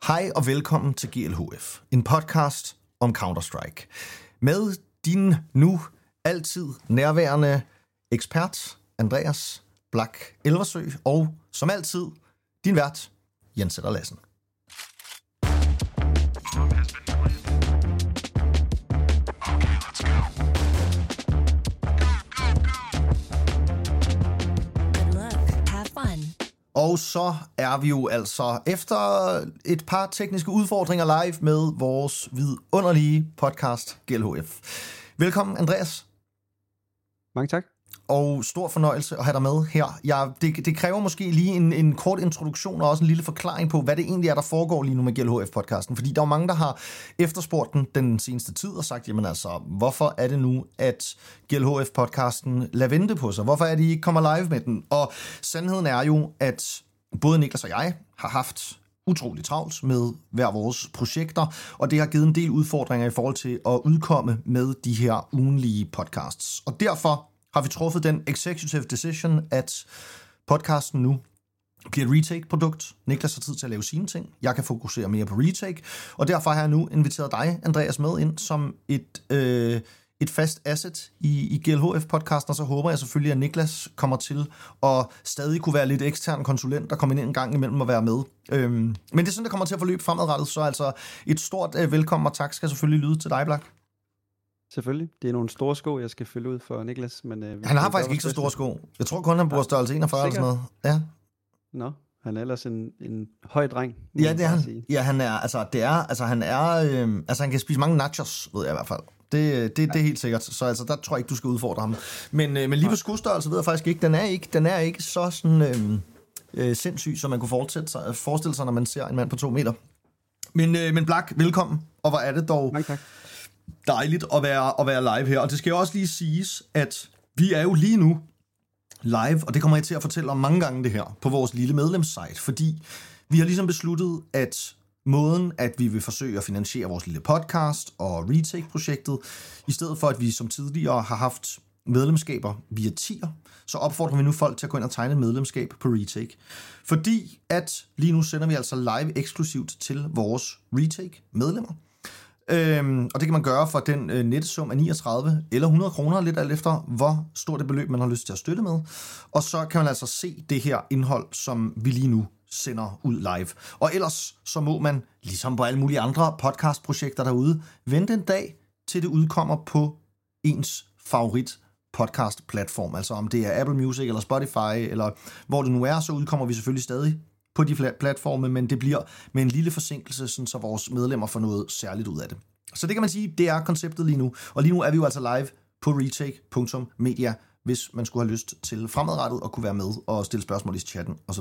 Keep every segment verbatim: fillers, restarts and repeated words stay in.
Hej og velkommen til G L H F, en podcast om Counter-Strike. Med din nu altid nærværende ekspert, Andreas Blak Elversø, og som altid, din vært, Jens Sætter Lassen. Og så er vi jo altså efter et par tekniske udfordringer live med vores vidunderlige podcast G L H F. Velkommen, Andreas. Mange tak. Og stor fornøjelse at have dig med her. Jeg, det, det kræver måske lige en, en kort introduktion og også en lille forklaring på, hvad det egentlig er, der foregår lige nu med G L H F-podcasten. Fordi der er mange, der har efterspurgt den den seneste tid og sagt, jamen altså, hvorfor er det nu, at G L H F-podcasten lader vente på sig? Hvorfor er de ikke kommer live med den? Og sandheden er jo, at både Niklas og jeg har haft utroligt travlt med hver vores projekter, og det har givet en del udfordringer i forhold til at udkomme med de her ugenlige podcasts. Og derfor har vi truffet den executive decision, at podcasten nu bliver et retake-produkt. Niklas har tid til at lave sine ting. Jeg kan fokusere mere på retake, og derfor har jeg nu inviteret dig, Andreas, med ind som et, øh, et fast asset i, i G L H F-podcasten, og så håber jeg selvfølgelig, at Niklas kommer til at stadig kunne være lidt ekstern konsulent, der kommer ind en gang imellem at være med. Øhm, men det er sådan, det kommer til at forløbe fremadrettet, så altså et stort øh, velkommen og tak skal selvfølgelig lyde til dig, Blak. Selvfølgelig. Det er nogle store sko, jeg skal fylde ud for Niklas. Men, øh, han har faktisk ikke så store sko. Jeg tror kun, han bruger størrelse enogfyrre eller sådan noget. Ja. Nå, han er ellers en, en høj dreng. Ja, det er han. Sige. Ja, han er, altså, det er, altså, han er, øh, altså, han kan spise mange nachos, ved jeg i hvert fald. Det, det, det er helt sikkert. Så altså, der tror jeg ikke, du skal udfordre ham. Men, øh, men lige på skostørrelse ved jeg faktisk ikke, den er ikke, den er ikke så sådan, øh, øh, sindssyg, som man kunne forestille sig, forestille sig, når man ser en mand på to meter. Men, øh, men Blak, velkommen. Og hvor er det dog Mange tak. dejligt at være, at være live her. Og det skal jo også lige siges, at vi er jo lige nu live, og det kommer jeg til at fortælle om mange gange det her, på vores lille medlemssite, fordi vi har ligesom besluttet, at måden, at vi vil forsøge at finansiere vores lille podcast og retake-projektet, i stedet for at vi som tidligere har haft medlemskaber via tier, så opfordrer vi nu folk til at gå ind og tegne et medlemskab på retake. Fordi at lige nu sender vi altså live eksklusivt til vores retake-medlemmer. Øhm, og det kan man gøre for den øh, nettesum af niogtredive eller hundrede kroner, lidt alt efter hvor stort det beløb, man har lyst til at støtte med. Og så kan man altså se det her indhold, som vi lige nu sender ud live. Og ellers så må man, ligesom på alle mulige andre podcastprojekter derude, vente en dag, til det udkommer på ens favorit podcast-platform. Altså om det er Apple Music eller Spotify, eller hvor det nu er, så udkommer vi selvfølgelig stadig på de platforme, men det bliver med en lille forsinkelse, sådan så vores medlemmer får noget særligt ud af det. Så det kan man sige, det er konceptet lige nu. Og lige nu er vi jo altså live på retake punktum media, hvis man skulle have lyst til fremadrettet og kunne være med og stille spørgsmål i chatten osv.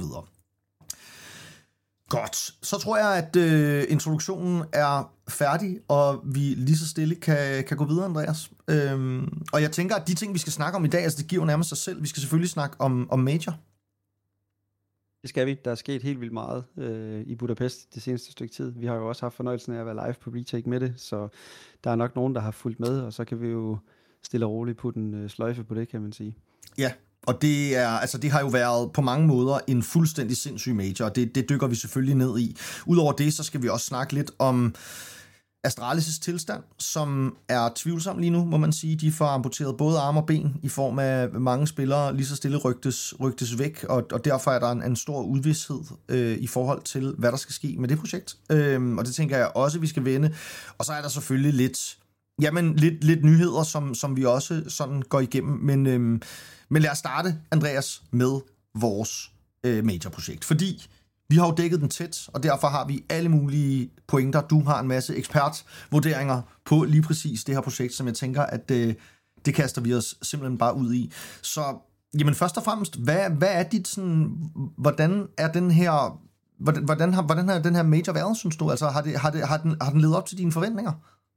Godt. Så tror jeg, at øh, introduktionen er færdig, og vi lige så stille kan, kan gå videre, Andreas. Øhm, og jeg tænker, at de ting, vi skal snakke om i dag, altså det giver jo nærmest sig selv. Vi skal selvfølgelig snakke om, om Major. Det skal vi. Der er sket helt vildt meget øh, i Budapest det seneste stykke tid. Vi har jo også haft fornøjelsen af at være live på retake med det, så der er nok nogen, der har fulgt med, og så kan vi jo stille og roligt putte en øh, sløjfe på det, kan man sige. Ja, og det, er, altså det har jo været på mange måder en fuldstændig sindssyg major, og det, det dykker vi selvfølgelig ned i. Udover det, så skal vi også snakke lidt om Astralis' tilstand, som er tvivlsom lige nu, må man sige. De får amputeret både arme og ben i form af mange spillere lige så stille rygtes, rygtes væk, og, og derfor er der en, en stor udvished øh, i forhold til, hvad der skal ske med det projekt. Øhm, og det tænker jeg også, vi skal vende. Og så er der selvfølgelig lidt, jamen, lidt, lidt nyheder, som, som vi også sådan går igennem. Men, øhm, men lad os starte, Andreas, med vores øh, major-projekt. Fordi vi har jo dækket den tæt, og derfor har vi alle mulige pointer. Du har en masse ekspertvurderinger på lige præcis det her projekt, som jeg tænker, at øh, det kaster vi os simpelthen bare ud i. Så jamen først og fremmest, hvad, hvad er dit sådan, hvordan er den her, hvordan, hvordan, har, hvordan har den her major været, synes du? Altså har, det, har, det, har, den, har den levet op til dine forventninger?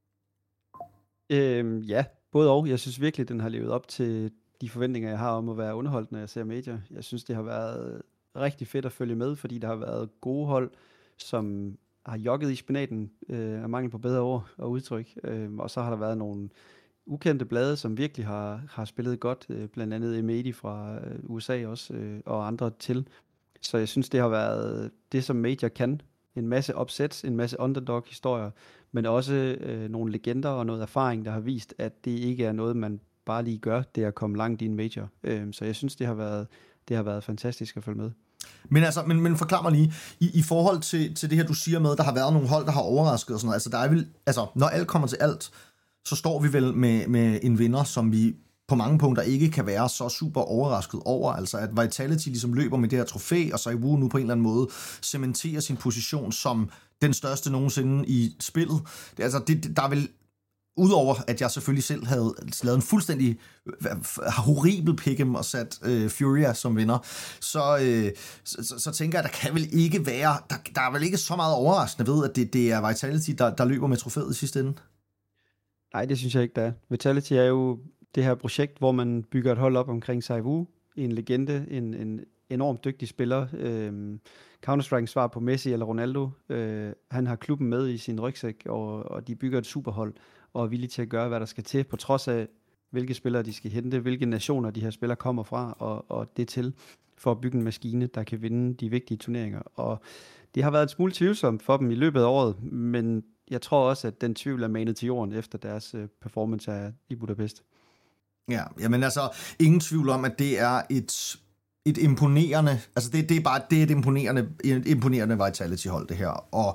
Øhm, ja, både og. Jeg synes virkelig, den har levet op til de forventninger, jeg har om at være underholdt, når jeg ser major. Jeg synes, det har været rigtig fedt at følge med, fordi der har været gode hold, som har jogget i spinaten øh, af mangel på bedre ord og udtryk. Øh, og så har der været nogle ukendte blade, som virkelig har, har spillet godt, øh, blandt andet Emedi fra øh, U S A også, øh, og andre til. Så jeg synes, det har været det, som Major kan, en masse upsets, en masse underdog-historier, men også øh, nogle legender og noget erfaring, der har vist, at det ikke er noget, man bare lige gør, det er at komme langt i en major. Øh, så jeg synes, det har været, det har været fantastisk at følge med. Men altså, men, men forklar mig lige, i, i forhold til, til det her, du siger med, der har været nogle hold, der har overrasket og sådan noget, altså der er vel, altså når alt kommer til alt, så står vi vel med, med en vinder, som vi på mange punkter ikke kan være så super overrasket over, altså at Vitality ligesom løber med det her trofæ, og så ZywOo nu på en eller anden måde cementerer sin position som den største nogensinde i spillet. Det, altså, det, der er vel, udover at jeg selvfølgelig selv havde lavet en fuldstændig horribel pick'em og sat øh, Furia som vinder, så, øh, så, så, så tænker jeg, at der kan vel ikke være, der, der er vel ikke så meget overraskende ved, at det, det er Vitality, der, der løber med trofæet i sidste ende? Nej, det synes jeg ikke, der er. Vitality er jo det her projekt, hvor man bygger et hold op omkring ZywOo, en legende, en, en enormt dygtig spiller. Øhm, Counter-Strike svar på Messi eller Ronaldo. Øh, han har klubben med i sin rygsæk, og, og de bygger et superhold, og er villige til at gøre, hvad der skal til, på trods af, hvilke spillere de skal hente, hvilke nationer de her spillere kommer fra, og, og det til, for at bygge en maskine, der kan vinde de vigtige turneringer. Og det har været en smule tvivlsomt for dem i løbet af året, men jeg tror også, at den tvivl er manet til jorden efter deres uh, performance er i Budapest. Ja, jamen altså, ingen tvivl om, at det er et, et imponerende, altså det, det er bare, det er et imponerende, et imponerende Vitality-hold, det her, og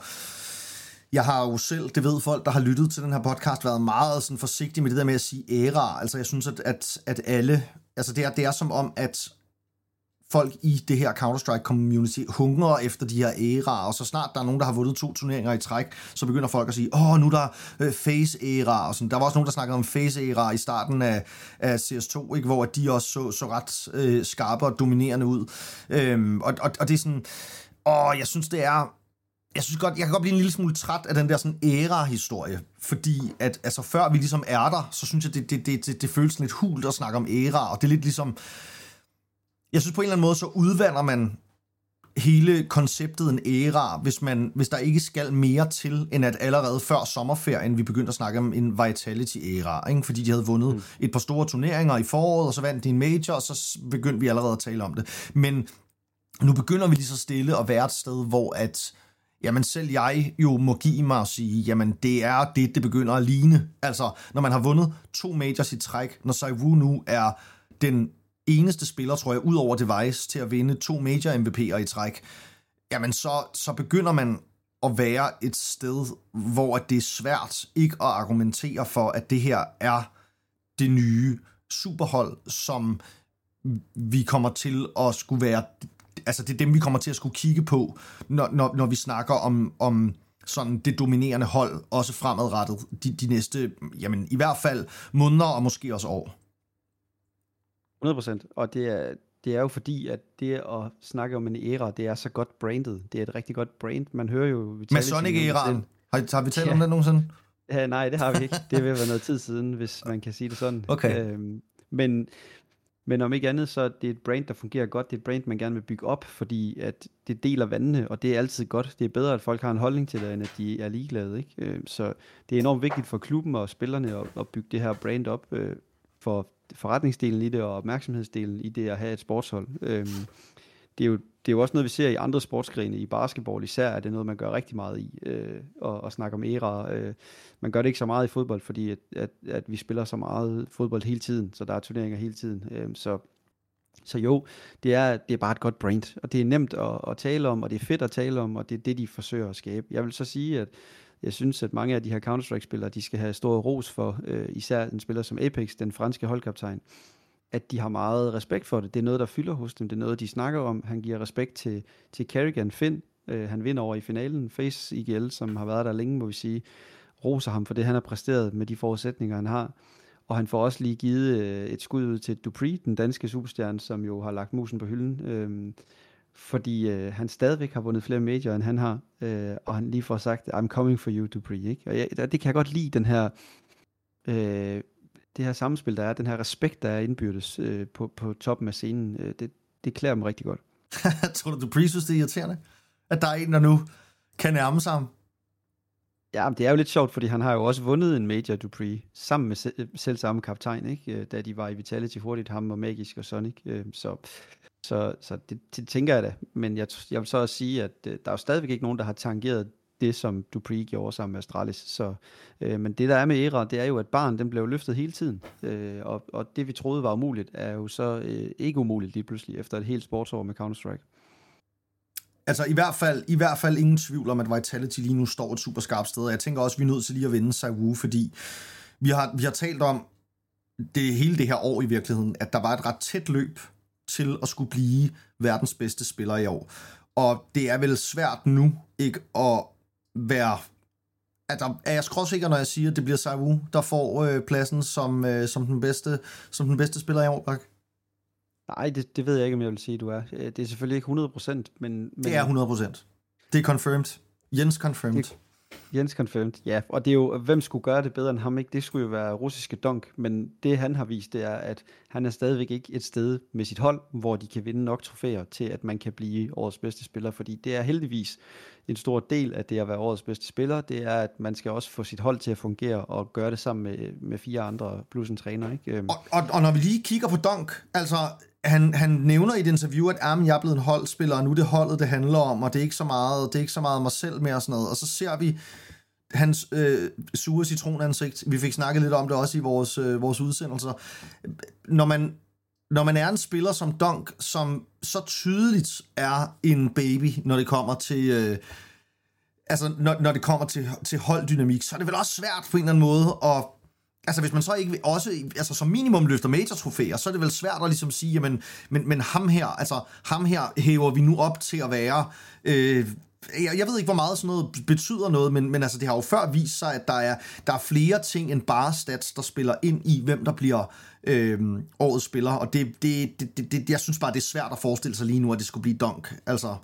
jeg har jo selv, det ved folk, der har lyttet til den her podcast, været meget sådan forsigtig med det der med at sige æra, altså jeg synes, at, at, at alle, altså det er, det er som om, at folk i det her Counter-Strike-community hungrer efter de her æraer, og så snart der er nogen, der har vundet to turneringer i træk, så begynder folk at sige, åh, nu er der øh, face-æra, og sådan. Der var også nogen, der snakkede om face-æra i starten af, af C S to, ikke? Hvor de også så, så ret øh, skarpe og dominerende ud. Øhm, og, og, og det er sådan, åh, jeg synes, det er, jeg synes godt, jeg kan godt blive en lille smule træt af den der sådan æra-historie, fordi at, altså, før vi ligesom er der, så synes jeg, det, det, det, det, det føles sådan lidt hult at snakke om æra, og det er lidt ligesom, jeg synes på en eller anden måde, så udvander man hele konceptet en æra, hvis, man, hvis der ikke skal mere til, end at allerede før sommerferien, vi begyndte at snakke om en Vitality-æra, ikke? Fordi de havde vundet mm. et par store turneringer i foråret, og så vandt de en major, og så begyndte vi allerede at tale om det. Men nu begynder vi lige så stille at være et sted, hvor at, jamen selv jeg jo må give mig at sige, jamen det er det, det begynder at ligne. Altså, når man har vundet to majors i træk, når ZywOo nu er den eneste spiller, tror jeg, ud over Device, til at vinde to major M V P'er i træk, jamen så, så begynder man at være et sted, hvor det er svært ikke at argumentere for, at det her er det nye superhold, som vi kommer til at skulle være, altså det er dem, vi kommer til at skulle kigge på, når, når, når vi snakker om, om sådan det dominerende hold, også fremadrettet, de, de næste, jamen i hvert fald måneder, og måske også år. hundrede procent, og det er, det er jo fordi, at det at snakke om en æra, det er så godt brandet. Det er et rigtig godt brand. Man hører jo... Med Sonic-æraen. Har, har vi talt ja. om det nogensinde? Ja, nej, det har vi ikke. Det vil være noget tid siden, hvis man kan sige det sådan. Okay. Øhm, men, men om ikke andet, så er det et brand, der fungerer godt. Det er et brand, man gerne vil bygge op, fordi at det deler vandene, og det er altid godt. Det er bedre, at folk har en holdning til det, end at de er ligeglade. Ikke? Øhm, så det er enormt vigtigt for klubben og spillerne at, at bygge det her brand op øh, for forretningsdelen i det, og opmærksomhedsdelen i det at have et sportshold. Øhm, det, er jo, det er jo også noget, vi ser i andre sportsgrene. I basketball især er det noget, man gør rigtig meget i, øh, og, og snakke om æra. Øh, man gør det ikke så meget i fodbold, fordi at, at, at vi spiller så meget fodbold hele tiden, så der er turneringer hele tiden. Øhm, så, så jo, det er, det er bare et godt brand, og det er nemt at, at tale om, og det er fedt at tale om, og det er det, de forsøger at skabe. Jeg vil så sige, at jeg synes, at mange af de her Counter-Strike-spillere, de skal have stor ros for, øh, især en spiller som Apex, den franske holdkaptajn, at de har meget respekt for det. Det er noget, der fylder hos dem. Det er noget, de snakker om. Han giver respekt til, til Karrigan Finn. Øh, han vinder over i finalen. Face I G L, som har været der længe, må vi sige, roser ham for det, han har præsteret med de forudsætninger, han har. Og han får også lige givet øh, et skud ud til dupreeh, den danske superstjerne, som jo har lagt musen på hylden. Øh, fordi øh, han stadigvæk har vundet flere major, end han har, øh, og han lige får sagt, I'm coming for you, dupreeh, ikke? Og jeg, det kan jeg godt lide, den her, øh, det her samspil, der er, den her respekt, der er indbyrdes øh, på, på toppen af scenen, øh, det, det klæder dem rigtig godt. Tror du, dupreeh synes, det er irriterende, at der er en, der nu kan nærme sig ham? Ja, men det er jo lidt sjovt, fordi han har jo også vundet en Major Dupree, sammen med se- selv samme kaptajn, ikke? Da de var i Vitality hurtigt, ham og Magisk og Sonic. Så, så, så det, det tænker jeg da. Men jeg, jeg vil så også sige, at der er jo stadigvæk ikke nogen, der har tangeret det, som Dupree gjorde sammen med Astralis. Så, øh, men det, der er med Era, det er jo, at barn, den blev løftet hele tiden. Øh, og, og det, vi troede var umuligt, er jo så øh, ikke umuligt lige pludselig, efter et helt sportsår med Counter-Strike. Altså i hvert fald, i hvert fald ingen tvivl om, at Vitality lige nu står et super skarpt sted. Og jeg tænker også, at vi er nødt til lige at vinde ZywOo, fordi vi har, vi har talt om det hele det her år i virkeligheden, at der var et ret tæt løb til at skulle blive verdens bedste spiller i år. Og det er vel svært nu ikke at være... At der, er jeg skråsikker, når jeg siger, at det bliver ZywOo, der får øh, pladsen som, øh, som, den bedste, som den bedste spiller i år, Bak? Nej, det, det ved jeg ikke, om jeg vil sige, du er. Det er selvfølgelig ikke hundrede procent, men, men... Det er hundrede procent. Det er confirmed. Jens confirmed. Det, Jens confirmed, ja. Og det er jo, hvem skulle gøre det bedre end ham, ikke? Det skulle jo være russiske Dunk, men det han har vist, det er, at han er stadigvæk ikke et sted med sit hold, hvor de kan vinde nok trofæer til, at man kan blive årets bedste spiller, fordi det er heldigvis en stor del af det at være årets bedste spiller, det er, at man skal også få sit hold til at fungere og gøre det sammen med, med fire andre plus en træner, ikke? Og, og, og når vi lige kigger på Dunk, altså han, han nævner i et interview, at ah, jeg er blevet en holdspiller, og nu er det holdet, det handler om, og det er ikke så meget, det er ikke så meget mig selv mere og sådan noget. Og så ser vi hans øh, sure citronansigt. Vi fik snakket lidt om det også i vores, øh, vores udsendelser. Når man, når man er en spiller som Dunk, som så tydeligt er en baby, når det kommer til... Øh, altså, når, når det kommer til, til holddynamik, så er det vel også svært på en eller anden måde at... Altså, hvis man så ikke også, altså som minimum løfter major-trofæer, så er det vel svært at ligesom sige, jamen, men, men ham her, altså, ham her hæver vi nu op til at være, øh, jeg, jeg ved ikke, hvor meget sådan noget betyder noget, men, men altså, det har jo før vist sig, at der er, der er flere ting end bare stats, der spiller ind i, hvem der bliver øh, årets spiller, og det, det, det, det, det, jeg synes bare, det er svært at forestille sig lige nu, at det skulle blive Dunk, altså.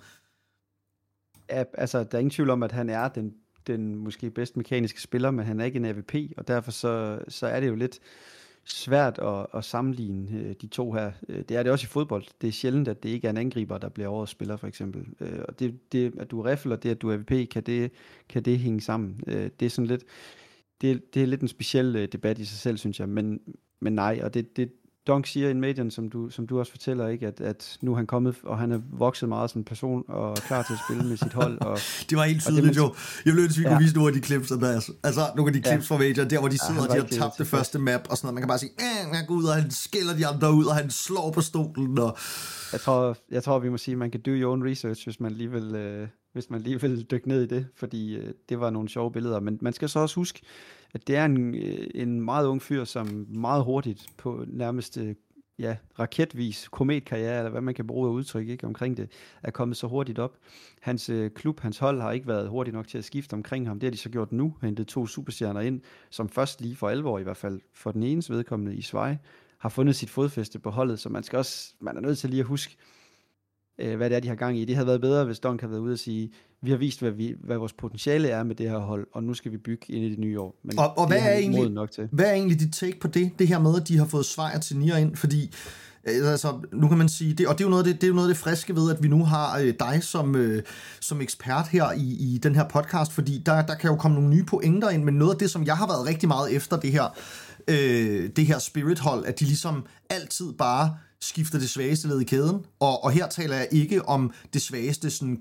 Ja, altså, der er ingen tvivl om, at han er den den måske bedst mekaniske spiller, men han er ikke en A V P, og derfor så, så er det jo lidt svært at, at sammenligne øh, de to her. Det er det også i fodbold. Det er sjældent, at det ikke er en angriber, der bliver årets spiller, for eksempel. Øh, og det, det, at du er riffel, og det, at du er A V P, kan det, kan det hænge sammen. Øh, det er sådan lidt, det, det er lidt en speciel øh, debat i sig selv, synes jeg, men, men nej, og det, det Dunk siger i Median, som du, som du også fortæller, ikke, at, at nu er han kommet, og han er vokset meget som person, og er klar til at spille med sit hold. Og, det var helt tydeligt, jo. Jeg blev nødt til at ja. vise nogle af de clips, Andreas. Altså, nogle af de clips ja. fra Major, der hvor de sidder, ja, og de har tabt det første map, og sådan noget. Man kan bare sige, at han går ud, og han skiller de andre ud, og han slår på stolen. Og... Jeg, tror, jeg tror, vi må sige, at man kan do your own research, hvis man lige vil, øh, hvis man lige vil dykke ned i det, fordi øh, det var nogle sjove billeder. Men man skal så også huske, at det er en, en meget ung fyr, som meget hurtigt på nærmest ja, raketvis, kometkarriere, eller hvad man kan bruge af udtryk ikke, omkring det, er kommet så hurtigt op. Hans øh, klub, hans hold har ikke været hurtigt nok til at skifte omkring ham. Det har de så gjort nu, hentet to superstjerner ind, som først lige for alvor, i hvert fald for den enes vedkommende i Svaj, har fundet sit fodfæste på holdet, så man skal også, man er nødt til lige at huske, øh, hvad det er, de har gang i. Det havde været bedre, hvis Dunk havde været ude og sige, vi har vist, hvad, vi, hvad vores potentiale er med det her hold, og nu skal vi bygge ind i det nye år. Men og og hvad, er egentlig, nok til. hvad er egentlig dit take på det? Det her med, at de har fået Svaj til Nier ind, fordi altså, nu kan man sige, det, og det er jo noget af det, det, er jo noget af det friske ved, at vi nu har øh, dig som, øh, som ekspert her i, i den her podcast, fordi der, der kan jo komme nogle nye pointer ind, men noget af det, som jeg har været rigtig meget efter det her, øh, det her Spirit-hold, at de ligesom altid bare skifter det svageste led i kæden, og, og her taler jeg ikke om det svageste sådan,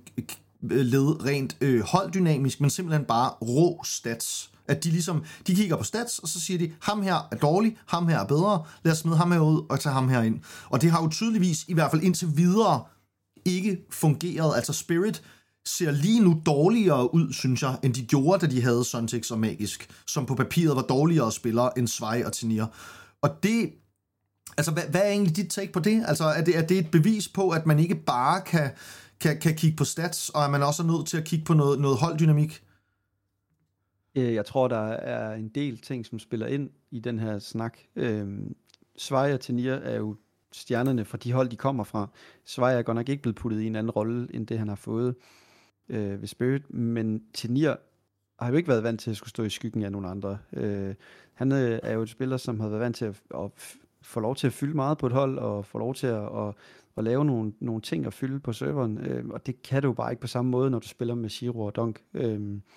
led rent øh, holddynamisk, men simpelthen bare rå stats. At de ligesom, de kigger på stats, og så siger de, ham her er dårlig, ham her er bedre, lad os smide ham her ud og tage ham her ind. Og det har jo tydeligvis, i hvert fald indtil videre, ikke fungeret. Altså Spirit ser lige nu dårligere ud, synes jeg, end de gjorde, da de havde Sontex og Magisk, som på papiret var dårligere spillere end Svaj og Tenir. Og det, altså hvad, hvad er egentlig dit take på det? Altså er det, er det et bevis på, at man ikke bare kan, kan, kan kigge på stats, og at man også er nødt til at kigge på noget, noget holddynamik? Jeg tror, der er en del ting, som spiller ind i den her snak. Øhm, Svaj og Tenir er jo stjernerne fra de hold, de kommer fra. Svaj er godt nok ikke blevet puttet i en anden rolle, end det han har fået øh, ved Spirit, men Tenir har jo ikke været vant til at skulle stå i skyggen af nogle andre. Øh, han øh, er jo et spiller, som har været vant til at, at få lov til at fylde meget på et hold, og få lov til at, at, at lave nogle, nogle ting at fylde på serveren, øh, og det kan du jo bare ikke på samme måde, når du spiller med Shiro og Dunk. Øh,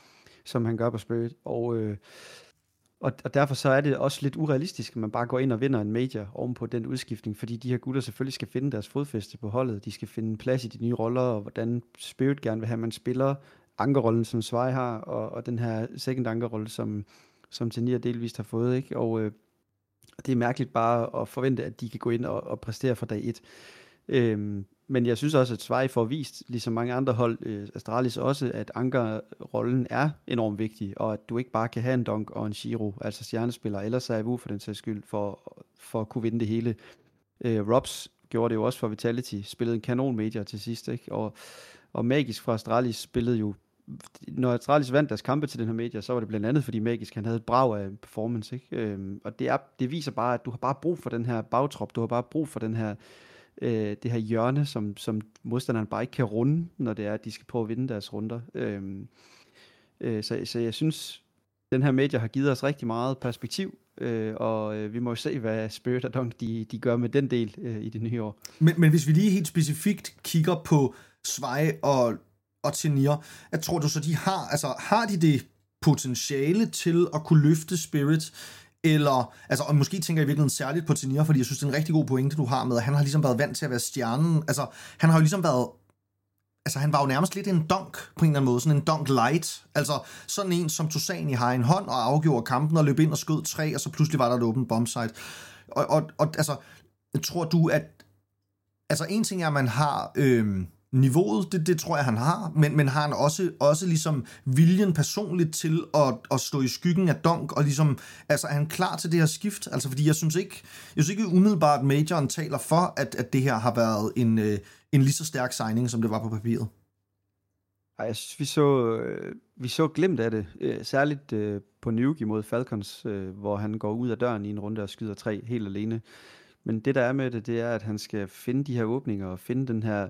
som han gør på Spirit. Og, øh, og, og derfor så er det også lidt urealistisk, at man bare går ind og vinder en major ovenpå den udskiftning, fordi de her gutter selvfølgelig skal finde deres fodfæste på holdet. De skal finde plads i de nye roller, og hvordan Spirit gerne vil have, man spiller ankerrollen, som Svej har, og, og den her second ankerrolle, som, som Tenir delvist har fået. Ikke? Og øh, det er mærkeligt bare at forvente, at de kan gå ind og, og præstere fra dag et. Øhm, men jeg synes også, at Svej får vist, ligesom mange andre hold, øh, Astralis også, at ankerrollen er enormt vigtig, og at du ikke bare kan have en Donk og en Shiro, altså stjernespiller, eller Saivu for den sags skyld, for, for at kunne vinde det hele. Øh, Robs gjorde det jo også for Vitality, spillede en kanon major til sidst, ikke? Og, og Magisk fra Astralis spillede jo, når Astralis vandt deres kampe til den her major, så var det blandt andet, fordi Magisk han havde et brag af performance, ikke? Øhm, og det, er, det viser bare, at du har bare brug for den her bagtrop, du har bare brug for den her Øh, det her hjørne, som, som modstanderen bare ikke kan runde, når det er, at de skal prøve at vinde deres runder. Øhm, øh, så, så jeg synes, den her major har givet os rigtig meget perspektiv, øh, og øh, vi må jo se, hvad Spirit og Dunk de, de gør med den del øh, i det nye år. Men, men hvis vi lige helt specifikt kigger på Svej og, og Tenir, jeg tror du så, de har, altså har de det potentiale til at kunne løfte Spirit, eller, altså, og måske tænker jeg i virkeligheden særligt på Tenir, fordi jeg synes, det er en rigtig god pointe, du har med, at han har ligesom været vant til at være stjernen. Altså, han har jo ligesom været, altså, han var jo nærmest lidt en Donk på en eller anden måde, sådan en Donk light. Altså, sådan en, som Tosani har i en hånd og afgjorde kampen og løb ind og skød tre, og så pludselig var der et åbent bombsite. Og, og, og altså, tror du, at, altså, en ting er, at man har, øhm, niveauet, det, det tror jeg, han har, men, men har han også, også ligesom viljen personligt til at, at stå i skyggen af Donk, og ligesom, altså er han klar til det her skift? Altså fordi jeg synes ikke, jeg synes ikke umiddelbart, at majoren taler for, at, at det her har været en, en lige så stærk signing, som det var på papiret. Ej, jeg synes, vi så, vi så glimt af det, særligt på Nuke mod Falcons, hvor han går ud af døren i en runde og skyder tre helt alene. Men det, der er med det, det er, at han skal finde de her åbninger og finde den her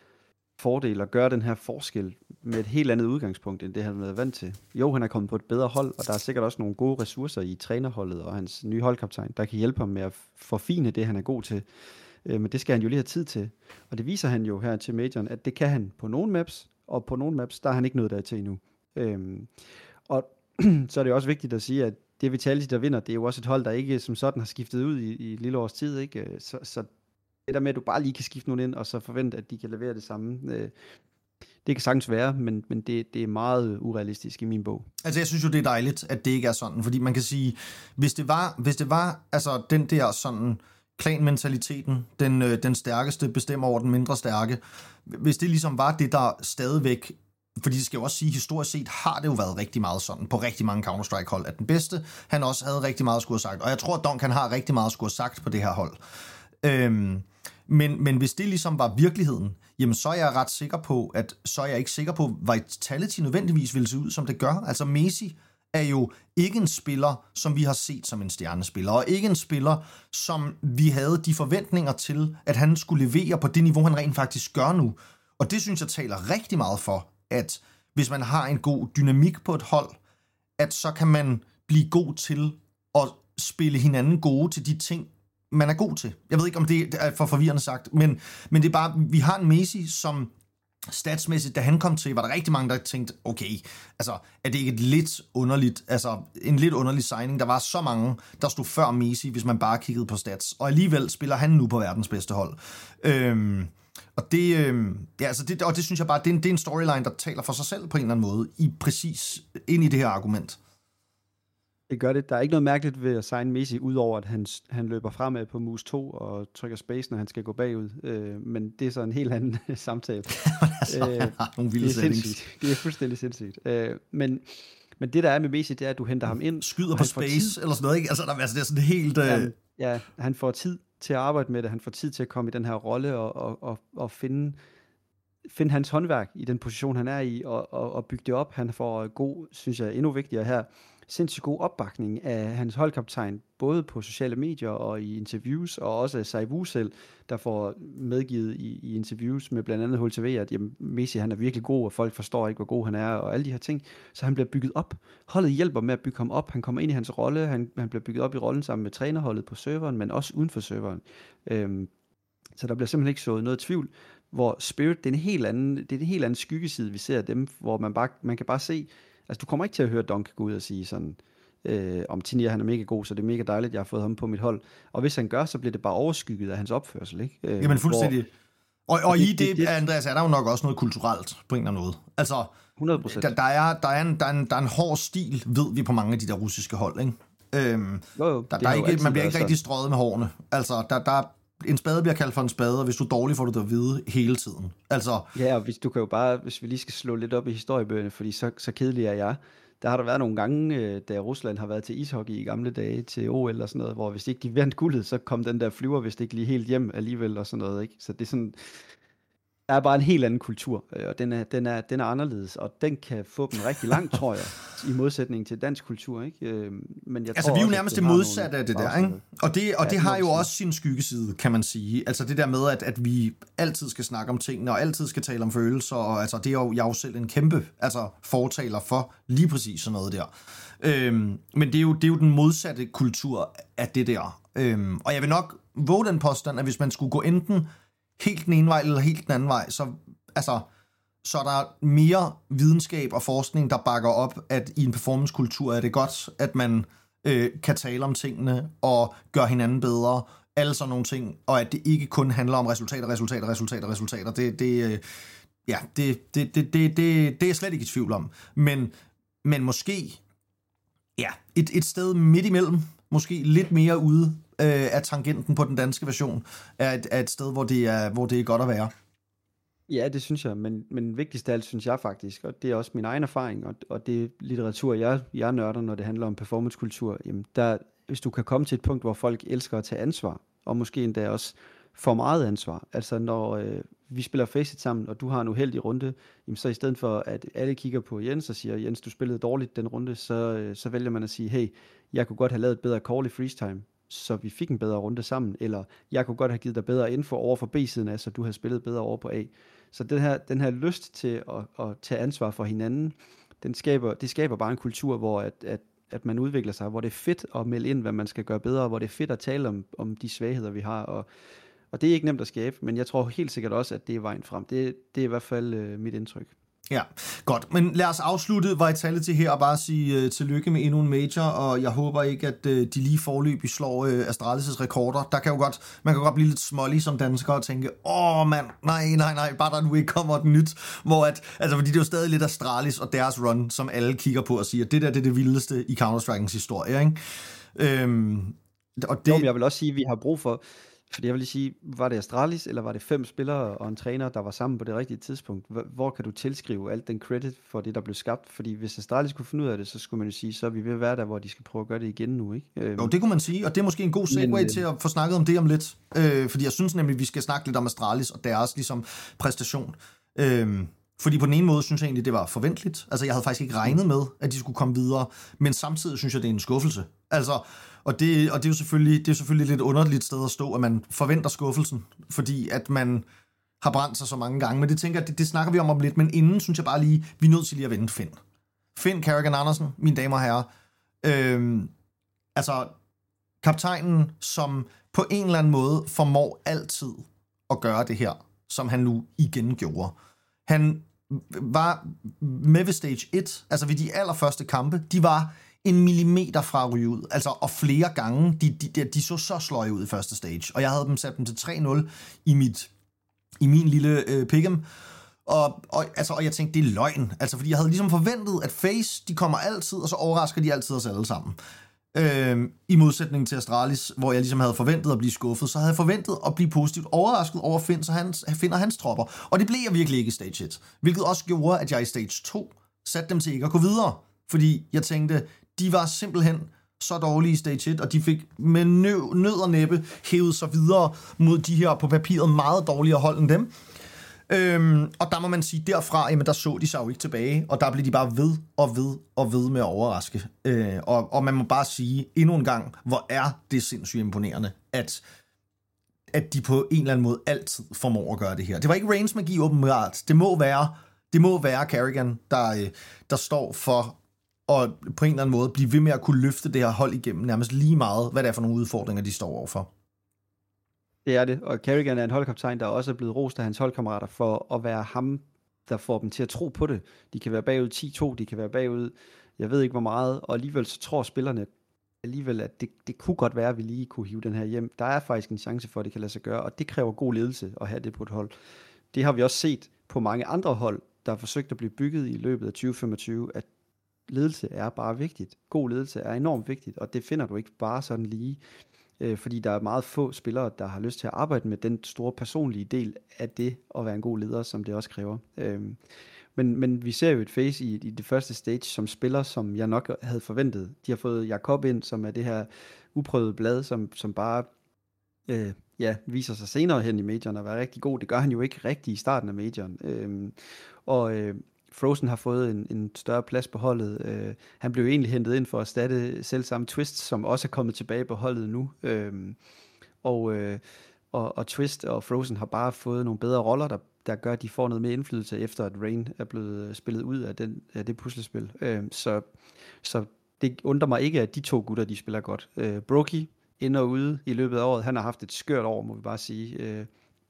fordel og gøre den her forskel med et helt andet udgangspunkt, end det han har været vant til. Jo, han er kommet på et bedre hold, og der er sikkert også nogle gode ressourcer i trænerholdet og hans nye holdkaptajn, der kan hjælpe ham med at forfine det, han er god til. Men det skal han jo lige have tid til. Og det viser han jo her til majoren, at det kan han på nogle maps, og på nogle maps, der har han ikke nået dertil endnu. Øhm, og så er det også vigtigt at sige, at det Vitality, der vinder, det er jo også et hold, der ikke som sådan har skiftet ud i, i et lille års tid, ikke? Så, så det der med, at du bare lige kan skifte nogen ind, og så forvente, at de kan levere det samme, øh, det kan sagtens være, men, men det, det er meget urealistisk i min bog. Altså jeg synes jo, det er dejligt, at det ikke er sådan, fordi man kan sige, hvis det var, hvis det var altså den der sådan klanmentaliteten, den, øh, den stærkeste bestemmer over den mindre stærke, hvis det ligesom var det, der stadigvæk, fordi det skal jo også sige, historisk set har det jo været rigtig meget sådan, på rigtig mange Counter-Strike-hold, at den bedste, han også havde rigtig meget at skulle have sagt, og jeg tror, at Donk han har rigtig meget at skulle have sagt på det her hold. Øhm, men, men hvis det ligesom var virkeligheden, jamen så er jeg ret sikker på, at så er jeg ikke sikker på, at Vitality nødvendigvis vil se ud, som det gør. Altså Messi er jo ikke en spiller, som vi har set som en stjernespiller, og ikke en spiller, som vi havde de forventninger til, at han skulle levere på det niveau, han rent faktisk gør nu. Og det synes jeg taler rigtig meget for, at hvis man har en god dynamik på et hold, at så kan man blive god til at spille hinanden gode til de ting, man er god til. Jeg ved ikke, om det er for forvirrende sagt, men, men det er bare, vi har en Messi, som statsmæssigt, da han kom til, var der rigtig mange, der tænkte, okay, altså, er det ikke et lidt underligt, altså, en lidt underlig signing? Der var så mange, der stod før Messi, hvis man bare kiggede på stats, og alligevel spiller han nu på verdens bedste hold. Øhm, og det, øhm, ja, altså det, og det synes jeg bare, det er, en, det er en storyline, der taler for sig selv på en eller anden måde, i præcis ind i det her argument. Det gør det. Der er ikke noget mærkeligt ved at signe Messi, udover at han, han løber fremad på mus to og trykker space, når han skal gå bagud. Øh, men det er så en helt anden samtale. altså, øh, nogle vilde det er sindssygt. Det er fuldstændig sindssygt. Øh, men, men det, der er med Messi, det er, at du henter ham ind. Skyder på space, eller sådan noget, ikke? Altså, der, altså det er sådan helt... Øh... Ja, ja, han får tid til at arbejde med det. Han får tid til at komme i den her rolle og, og, og, og finde... finde hans håndværk i den position, han er i, og, og, og bygge det op. Han får god, synes jeg, endnu vigtigere her, sindssygt god opbakning af hans holdkaptajn, både på sociale medier og i interviews, og også af Saivu selv, der får medgivet i, i interviews med blandt andet H T V, at jamen, Messi han er virkelig god, og folk forstår ikke, hvor god han er, og alle de her ting. Så han bliver bygget op. Holdet hjælper med at bygge ham op. Han kommer ind i hans rolle. Han, han bliver bygget op i rollen sammen med trænerholdet på serveren, men også uden for serveren. Øhm, så der bliver simpelthen ikke sået noget tvivl, hvor Spirit, det er en helt anden, det er en helt anden skyggeside, vi ser af dem, hvor man, bare, man kan bare se, Altså, du kommer ikke til at høre Dunk gå ud og sige sådan, øh, om Tinea, han er mega god, så det er mega dejligt, jeg har fået ham på mit hold. Og hvis han gør, så bliver det bare overskygget af hans opførsel, ikke? Øh, Jamen fuldstændig. Hvor, og, og det, i det, det, det, Andreas, er der jo nok også noget kulturelt på en eller anden måde. Altså, hundrede procent. Der, der, er, der, er en, der, er en, der er en hård stil, ved vi, på mange af de der russiske hold, ikke? Øhm, jo, jo, der, der er ikke, man bliver ikke rigtig strøget med hårene. Altså, der, der, en spade bliver kaldt for en spade, og hvis du er dårlig, får du det at vide hele tiden. Altså, ja, og hvis du kan jo bare, hvis vi lige skal slå lidt op i historiebøgerne, fordi så, så kedelig er jeg, der har der været nogle gange, da Rusland har været til ishockey i gamle dage, til O L og sådan noget, hvor hvis ikke de vandt guldet, så kom den der flyver, hvis det ikke lige helt hjem alligevel og sådan noget, ikke? Så det er sådan, der er bare en helt anden kultur, og den er, den er, den er anderledes, og den kan få dem rigtig langt, tror jeg, i modsætning til dansk kultur, ikke? Men jeg altså, tror vi er jo også, nærmest det modsatte af det der, ikke? Og det, og ja, det har jo også sin skyggeside, kan man sige. Altså det der med, at, at vi altid skal snakke om tingene, og altid skal tale om følelser, og altså, det er jo, jeg er jo selv en kæmpe altså, fortaler for lige præcis sådan noget der. Øhm, men det er, jo, det er jo den modsatte kultur af det der. Øhm, og jeg vil nok våge den påstand, at hvis man skulle gå enten helt den ene vej eller helt den anden vej, så, altså, så er der mere videnskab og forskning, der bakker op, at i en performancekultur er det godt, at man øh, kan tale om tingene og gøre hinanden bedre, alle sådan nogle ting, og at det ikke kun handler om resultater, resultater, resultater, resultater. Det, det, øh, ja, det, det, det, det, det, det er jeg slet ikke i tvivl om. Men, men måske ja, et, et sted midt imellem, måske lidt mere ude øh, af tangenten på den danske version, er et, er et sted, hvor det er, hvor det er godt at være. Ja, det synes jeg, men, men vigtigst af alt synes jeg faktisk, og det er også min egen erfaring, og, og det er litteratur, jeg, jeg nørder, når det handler om performancekultur, jamen der, hvis du kan komme til et punkt, hvor folk elsker at tage ansvar, og måske endda også for meget ansvar, altså når øh, vi spiller Faceit sammen, og du har en uheldig runde, jamen så i stedet for, at alle kigger på Jens og siger, Jens, du spillede dårligt den runde, så, øh, så vælger man at sige, hey, jeg kunne godt have lavet et bedre call i freeze time, så vi fik en bedre runde sammen, eller jeg kunne godt have givet dig bedre info over for B-siden af, så du har spillet bedre over på A. Så den her, den her lyst til at, at tage ansvar for hinanden, den skaber, det skaber bare en kultur, hvor at, at, at man udvikler sig, hvor det er fedt at melde ind, hvad man skal gøre bedre, hvor det er fedt at tale om, om de svagheder, vi har, og, og det er ikke nemt at skabe, men jeg tror helt sikkert også, at det er vejen frem. Det, det er i hvert fald øh, mit indtryk. Ja, godt. Men lad os afslutte Vitality her og bare sige uh, tillykke med endnu en major, og jeg håber ikke, at uh, de lige forløbig slår uh, Astralis' rekorder. Der kan jo godt, man kan godt blive lidt smålig som dansker og tænke, åh mand, nej, nej, nej, bare der nu ikke kommer et nyt, hvor at, altså fordi det er jo stadig lidt Astralis og deres run, som alle kigger på og siger, det der det er det vildeste i Counter-Strike'ens historie, ikke? Øhm, og det... Jo, men jeg vil også sige, at vi har brug for, fordi jeg vil lige sige, var det Astralis, eller var det fem spillere og en træner, der var sammen på det rigtige tidspunkt? Hvor kan du tilskrive alt den credit for det, der blev skabt? Fordi hvis Astralis kunne finde ud af det, så skulle man jo sige, så er vi ved at være der, hvor de skal prøve at gøre det igen nu, ikke? Jo, det kunne man sige, og det er måske en god segue Men, til at få snakket om det om lidt. Øh, fordi jeg synes nemlig, at vi skal snakke lidt om Astralis og deres ligesom, præstation. Øh, fordi på den ene måde synes jeg egentlig, det var forventeligt. Altså, jeg havde faktisk ikke regnet med, at de skulle komme videre. Men samtidig synes jeg, det er en skuffelse. Altså, og det, og det er jo selvfølgelig, det er selvfølgelig lidt underligt sted at stå, at man forventer skuffelsen, fordi at man har brændt sig så mange gange. Men det tænker jeg, det, det snakker vi om om lidt. Men inden synes jeg bare lige, vi er nødt til lige at vende Finn. Finn Carrigan Andersen, mine damer og herrer. Øhm, altså, kaptajnen, som på en eller anden måde formår altid at gøre det her, som han nu igen gjorde. Han var med ved stage et, altså ved de allerførste kampe, de var en millimeter fra at ryge ud, altså og flere gange, de, de, de så så sløje ud i første stage, og jeg havde dem sat dem til tre nul i, mit, i min lille øh, pick'em, og, og, altså, og jeg tænkte, det er løgn, altså fordi jeg havde ligesom forventet, at FaZe, de kommer altid, og så overrasker de altid os alle sammen. Øhm, i modsætning til Astralis, hvor jeg ligesom havde forventet at blive skuffet, så havde jeg forventet at blive positivt overrasket over Finn, så han finder hans tropper. Og det blev jeg virkelig ikke i stage et, hvilket også gjorde, at jeg i stage to satte dem til ikke at gå videre. Fordi jeg tænkte, de var simpelthen så dårlige i stage et, og de fik med nød, nød og næppe hævet sig videre mod de her på papiret meget dårligere hold end dem. Øhm, og der må man sige, derfra, jamen der så de sig jo ikke tilbage, og der blev de bare ved og ved og ved med at overraske. Øh, og, og man må bare sige endnu en gang, hvor er det sindssygt imponerende, at, at de på en eller anden måde altid formår at gøre det her. Det var ikke Reigns magi åbenbart. Det må være, det må være Carrigan, der, der står for at på en eller anden måde blive ved med at kunne løfte det her hold igennem nærmest lige meget, hvad det er for nogle udfordringer, de står overfor. Det er det, og Carrigan er en holdkaptajn, der også er blevet rost af hans holdkammerater for at være ham, der får dem til at tro på det. De kan være bagud ti to, de kan være bagud, jeg ved ikke hvor meget, og alligevel så tror spillerne alligevel, at det, det kunne godt være, at vi lige kunne hive den her hjem. Der er faktisk en chance for, at det kan lade sig gøre, og det kræver god ledelse at have det på et hold. Det har vi også set på mange andre hold, der har forsøgt at blive bygget i løbet af tyve femogtyve, at ledelse er bare vigtigt. God ledelse er enormt vigtigt, og det finder du ikke bare sådan lige, øh, fordi der er meget få spillere, der har lyst til at arbejde med den store personlige del af det at være en god leder, som det også kræver. Øh, men, men vi ser jo et Face i, i det første stage, som spiller, som jeg nok havde forventet. De har fået Jakob ind, som er det her uprøvede blad, som, som bare øh, ja, viser sig senere hen i majoren at være rigtig god. Det gør han jo ikke rigtigt i starten af majoren. Øh, og øh, Frozen har fået en, en større plads på holdet. Øh, han blev egentlig hentet ind for at erstatte selv samme Twist, som også er kommet tilbage på holdet nu. Øh, og, øh, og, og Twist og Frozen har bare fået nogle bedre roller, der, der gør, at de får noget mere indflydelse, efter at Rain er blevet spillet ud af, den, af det puslespil. Øh, så, så det undrer mig ikke, at de to gutter, de spiller godt. Øh, Brokey, ind og ude i løbet af året, han har haft et skørt år, må vi bare sige. Øh,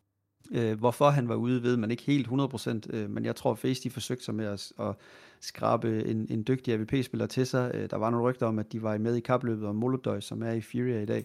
Øh, hvorfor han var ude, ved man ikke helt hundrede procent, øh, men jeg tror, Face de forsøgte sig med at, at skrabe en, en dygtig A V P-spiller til sig. Øh, der var nogle rygter om, at de var med i kapløbet om Molodøj, som er i Furia i dag.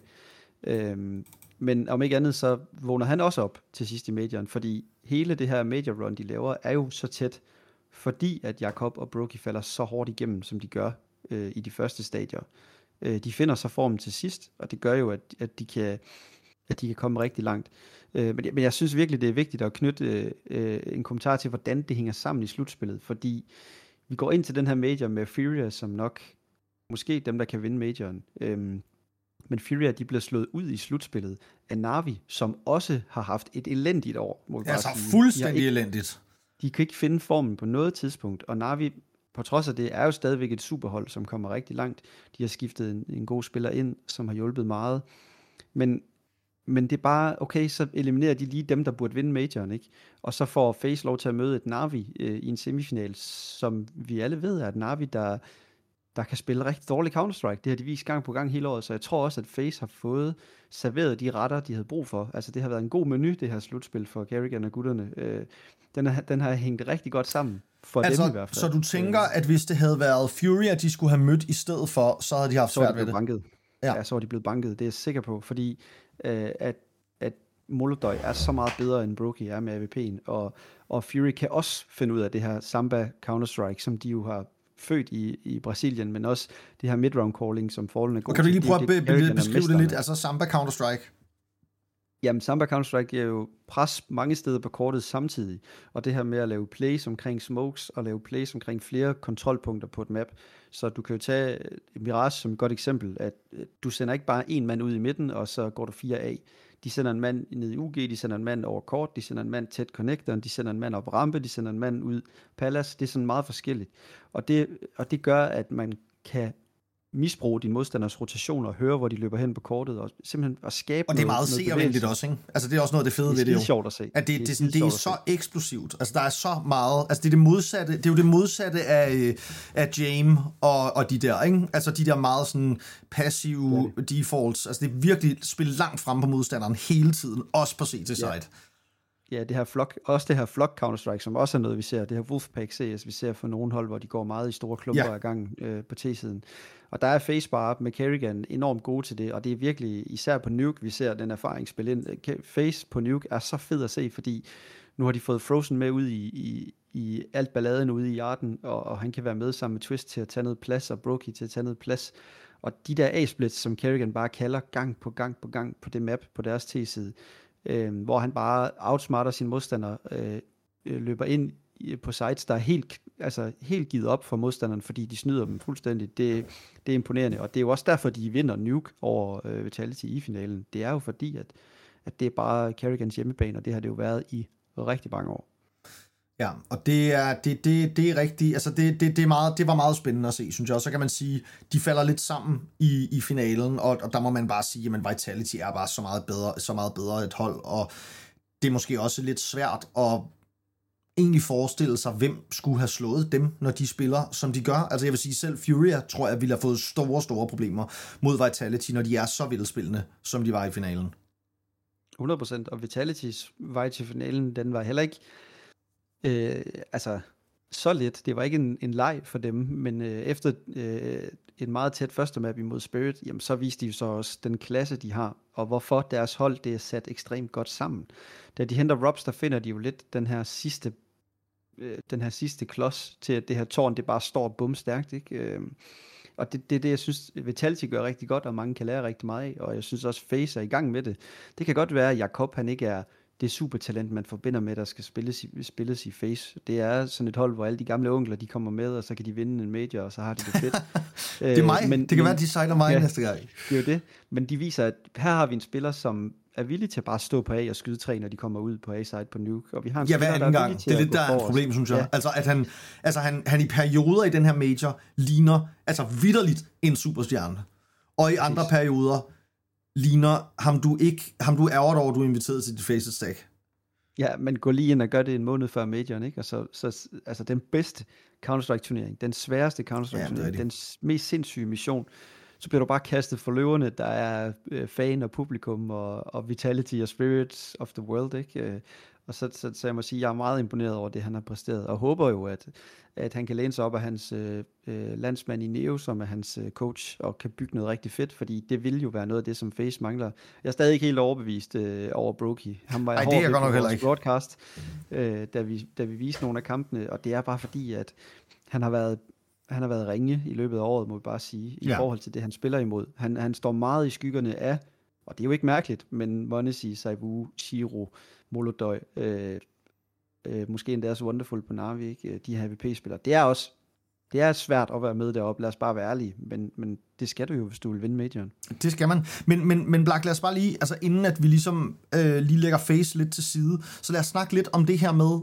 Øh, men om ikke andet, så vågner han også op til sidst i majoren, fordi hele det her major run, de laver, er jo så tæt, fordi at Jakob og Brokey falder så hårdt igennem, som de gør øh, i de første stadier. Øh, de finder så formen til sidst, og det gør jo, at, at de kan... at de kan komme rigtig langt. Øh, men, men jeg synes virkelig, det er vigtigt at knytte øh, en kommentar til, hvordan det hænger sammen i slutspillet, fordi vi går ind til den her major med Furia, som nok måske dem, der kan vinde majoren. Øh, men Furia, de bliver slået ud i slutspillet af Na'Vi, som også har haft et elendigt år. Må altså fuldstændig de elendigt. De kan ikke finde formen på noget tidspunkt, og Na'Vi, på trods af det, er jo stadigvæk et superhold, som kommer rigtig langt. De har skiftet en, en god spiller ind, som har hjulpet meget. Men Men det er bare, okay, så eliminerer de lige dem, der burde vinde majoren, ikke? Og så får Face lov til at møde et Na'Vi øh, i en semifinal, som vi alle ved er et Na'Vi, der, der kan spille rigtig dårlig Counter-Strike. Det har de vist gang på gang hele året, så jeg tror også, at Face har fået serveret de retter, de havde brug for. Altså, det har været en god menu, det her slutspil for Karrigan og gutterne. Øh, den, er, den har hængt rigtig godt sammen. For altså, dem i hvert fald. Så du tænker, at hvis det havde været Furia, de skulle have mødt i stedet for, så havde de haft svært ved det? Banket. Ja. ja, så var de blevet banket. Det er jeg sikker på, fordi øh, at, at Molodøj er så meget bedre end Brokey er med A V P'en, og, og Fury kan også finde ud af det her Samba Counter-Strike, som de jo har født i, i Brasilien, men også det her mid-round calling, som Fallen er god. Og kan du lige prøve at be- be- beskrive det lidt, altså Samba Counter-Strike? Jamen, Samba Counter-Strike giver jo pres mange steder på kortet samtidig, og det her med at lave plays omkring smokes, og lave plays omkring flere kontrolpunkter på et map, så du kan jo tage Mirage som et godt eksempel, at du sender ikke bare en mand ud i midten, og så går du fire A. De sender en mand ned i U G, de sender en mand over kort, de sender en mand tæt connectoren, de sender en mand op rampe, de sender en mand ud palace. Det er sådan meget forskelligt. Og det, og det gør, at man kan misbruge din modstanders rotation og høre, hvor de løber hen på kortet, og simpelthen at skabe og det er noget, meget seervenligt også, ikke? Altså det er også noget af det fede ved det jo. Det er sjovt at se. At det, det, det, det, det er så eksplosivt. Altså der er så meget, altså det er det modsatte, det er jo det modsatte af, af Jame og, og de der, ikke? Altså de der meget sådan passive ja. defaults. Altså det er virkelig spillet langt frem på modstanderen hele tiden, også på C T-side. Ja. Ja, det her flock, også det her flock Counter-Strike, som også er noget, vi ser. Det her Wolfpack C S, vi ser for nogle hold, hvor de går meget i store klumper ja. af gangen øh, på T-siden. Og der er Face bare med Karrigan enormt gode til det, og det er virkelig, især på Nuke, vi ser den erfaring spille ind. Face på Nuke er så fed at se, fordi nu har de fået Frozen med ud i, i, i alt balladen ude i Arden, og, og han kan være med sammen med Twist til at tage noget plads, og Brokey til at tage noget plads. Og de der A-splits, som Karrigan bare kalder gang på gang på gang på det map på deres T-side, Øh, hvor han bare outsmarter sine modstandere, øh, løber ind på sites, der er helt, altså helt givet op for modstanderne, fordi de snyder dem fuldstændig. Det, det er imponerende, og det er jo også derfor, de vinder Nuke over øh, Vitality i finalen. Det er jo fordi, at, at det er bare Karrigans hjemmebane, og det har det jo været i rigtig mange år. Ja, og det er, det, det, det er rigtigt, altså det, det, det, er meget, det var meget spændende at se, synes jeg. Og så kan man sige, de falder lidt sammen i, i finalen, og, og der må man bare sige, at Vitality er bare så meget bedre, så meget bedre et hold, og det er måske også lidt svært at egentlig forestille sig, hvem skulle have slået dem, når de spiller, som de gør. Altså jeg vil sige, selv Furia, tror jeg, ville have fået store, store problemer mod Vitality, når de er så velspillende, som de var i finalen. hundrede procent, og Vitalitys vej til finalen, den var heller ikke Øh, altså, så lidt. Det var ikke en, en leg for dem, men øh, efter øh, en meget tæt første map imod Spirit, jamen, så viste de så også den klasse, de har, og hvorfor deres hold det er sat ekstremt godt sammen. Da de henter Robs, der finder de jo lidt den her sidste øh, den her sidste klods til, at det her tårn, det bare står bumstærkt, ikke? Øh, og det er det, det, jeg synes, Vitality gør rigtig godt, og mange kan lære rigtig meget af, og jeg synes også, FaZe er i gang med det. Det kan godt være, at Jakob, han ikke er det supertalent, man forbinder med, der skal spilles i, spilles i FaZe. Det er sådan et hold, hvor alle de gamle onkler, de kommer med, og så kan de vinde en major, og så har de det fedt. Det er mig. Men, det kan men, være, at de sejler mig ja, næste gang. Det er jo det. Men de viser, at her har vi en spiller, som er villig til at bare stå på A og skyde tre, når de kommer ud på A-side på Nuke. Og vi har en ja, spiller, hver anden gang. Det er lidt, der er et problem, synes jeg. Ja. Altså, at han, altså han, han i perioder i den her major ligner altså vitterligt en superstjerne. Og i andre Præcis. perioder ligner ham, du ikke, ham du ærger over, du er inviteret til dit FaZe stack. Ja, men gå lige ind og gør det en måned før majoren, ikke? Og så, så altså den bedste Counter-Strike-turnering, den sværeste Counter-Strike-turnering, ja, den mest sindssyge mission, så bliver du bare kastet for løverne, der er øh, fan og publikum og, og Vitality og Spirits of the World, ikke? Øh, og så, så, så jeg må sige, jeg er meget imponeret over det, han har præsteret, og håber jo, at, at han kan læne sig op af hans øh, landsmand i Neo, som er hans øh, coach, og kan bygge noget rigtig fedt, fordi det vil jo være noget af det, som FaZe mangler. Jeg er stadig ikke helt overbevist øh, over Brokey. Han var Ej, det er jeg godt nok heller ikke. Broadcast, øh, da, vi, da vi viste nogle af kampene, og det er bare fordi, at han har været han har været ringe i løbet af året, må vi bare sige, i ja. forhold til det, han spiller imod. Han, han står meget i skyggerne af, og det er jo ikke mærkeligt, men m0NESY, Saibu, Shiro, Molodøj, øh, øh, måske endda også Wonderful på Na'Vi, ikke? De her A V P-spillere. Det er også det er svært at være med deroppe, lad os bare være ærlige, men, men det skal du jo, hvis du vil vinde majoren. Det skal man, men, men, men Black, lad os bare lige, altså inden at vi ligesom øh, lige lægger FaZe lidt til side, så lad os snakke lidt om det her med,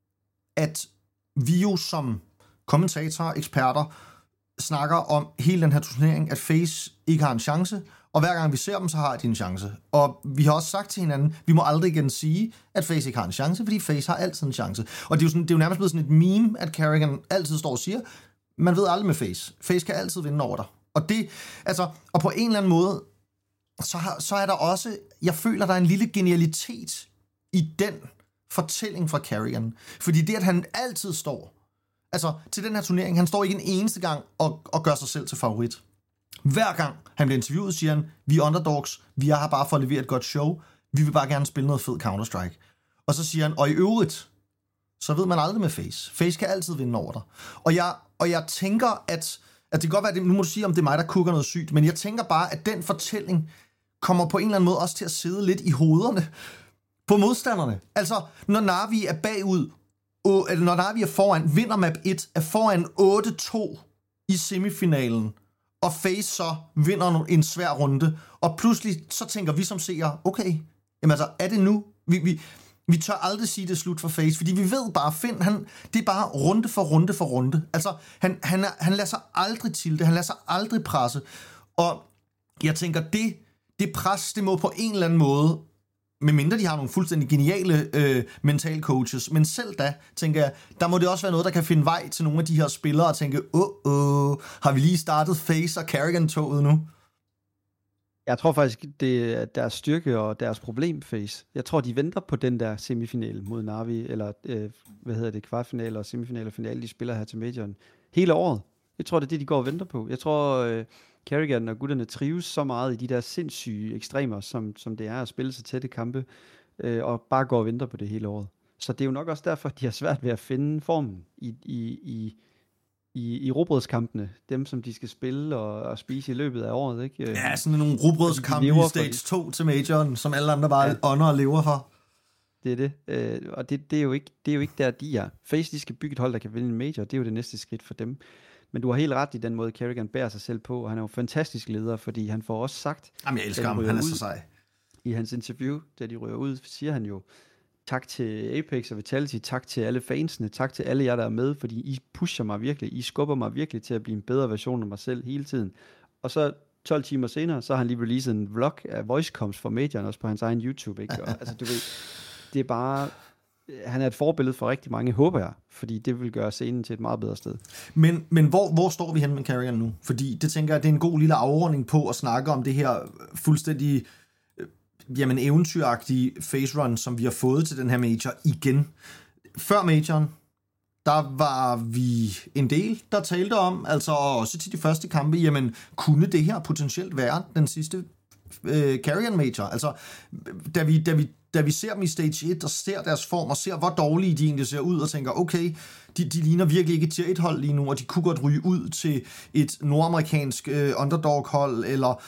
at vi jo som kommentatorer, eksperter, snakker om hele den her turnering, at FaZe ikke har en chance, og hver gang vi ser dem, så har de en chance. Og vi har også sagt til hinanden, vi må aldrig igen sige, at FaZe ikke har en chance, fordi FaZe har altid en chance. Og det er jo, sådan, det er jo nærmest blevet sådan et meme, at Karrigan altid står og siger, man ved aldrig med FaZe. FaZe kan altid vinde over dig. Og det, altså, og på en eller anden måde, så, har, så er der også, jeg føler, der er en lille genialitet i den fortælling fra Karrigan. Fordi det, at han altid står, altså til den her turnering, han står ikke en eneste gang og, og gør sig selv til favorit. Hver gang han bliver interviewet, siger han, vi er underdogs, vi er her bare for at levere et godt show, vi vil bare gerne spille noget fed Counter-Strike. Og så siger han, og i øvrigt, så ved man aldrig med FaZe. FaZe kan altid vinde over dig. Og jeg, og jeg tænker, at, at det kan godt være, at det, nu må du sige, om det er mig, der kukker noget sygt, men jeg tænker bare, at den fortælling kommer på en eller anden måde også til at sidde lidt i hovederne på modstanderne. Altså, når Na'Vi er bagud, eller når Na'Vi er foran, vinder map et, er foran otte to i semifinalen, og FaZe så vinder en svær runde, og pludselig så tænker vi som seere, okay, jamen altså, er det nu? Vi, vi, vi tør aldrig sige, det er slut for FaZe, fordi vi ved bare, Finn, han, det er bare runde for runde for runde. Altså, han, han, er, han lader sig aldrig tilte, han lader sig aldrig presse, og jeg tænker, det, det pres, det må på en eller anden måde, medmindre de har nogle fuldstændig geniale øh, mental coaches, men selv da, tænker jeg, der må det også være noget, der kan finde vej til nogle af de her spillere og tænke, åh, åh, har vi lige startet FaZe og Karrigan-toget nu? Jeg tror faktisk, det er deres styrke og deres problem, FaZe. Jeg tror, de venter på den der semifinal mod Na'Vi, eller øh, hvad hedder det, kvartfinale og semifinale og finale, de spiller her til majoren hele året. Jeg tror, det er det, de går og venter på. Jeg tror, øh, Karrigan og gutterne trives så meget i de der sindssyge ekstremer, som, som det er at spille så tætte kampe, øh, og bare går og venter på det hele året. Så det er jo nok også derfor, de har svært ved at finde formen i, i, i, i, i rugbrødskampene. Dem, som de skal spille og, og spise i løbet af året, ikke? Ja, sådan nogle rugbrødskampe i stage to til majoren, som alle andre bare ja. ånder og lever for. Det er det. Øh, og det, det, er jo ikke, det er jo ikke der, de er. FaZe, de skal bygge et hold, der kan vinde en major. Det er jo det næste skridt for dem. Men du har helt ret i den måde, Karrigan bærer sig selv på, og han er jo en fantastisk leder, fordi han får også sagt... Jamen, jeg elsker ham, han er så sej. I hans interview, da de ryger ud, siger han jo, tak til Apex og Vitality, tak til alle fansene, tak til alle jer, der er med, fordi I pusher mig virkelig, I skubber mig virkelig til at blive en bedre version af mig selv hele tiden. Og så tolv timer senere, så har han lige releaset en vlog af voice-coms fra majoren, også på hans egen YouTube, ikke? Og, altså, du ved, det er bare... Han er et forbillede for rigtig mange, håber jeg, fordi det vil gøre scenen til et meget bedre sted. Men, men hvor, hvor står vi hen med Karrigan nu? Fordi det tænker jeg, det er en god lille afrunding på at snakke om det her fuldstændig øh, jamen, eventyragtige phase run, som vi har fået til den her major igen. før majoren, der var vi en del, der talte om, altså også til de første kampe, jamen, kunne det her potentielt være den sidste øh, Carrion Major? Altså, da vi, da, vi, da vi ser dem i stage et, og ser deres form, og ser, hvor dårlige de egentlig ser ud, og tænker, okay, de, de ligner virkelig ikke et tier et-hold lige nu, og de kunne godt ryge ud til et nordamerikansk øh, underdog-hold, eller...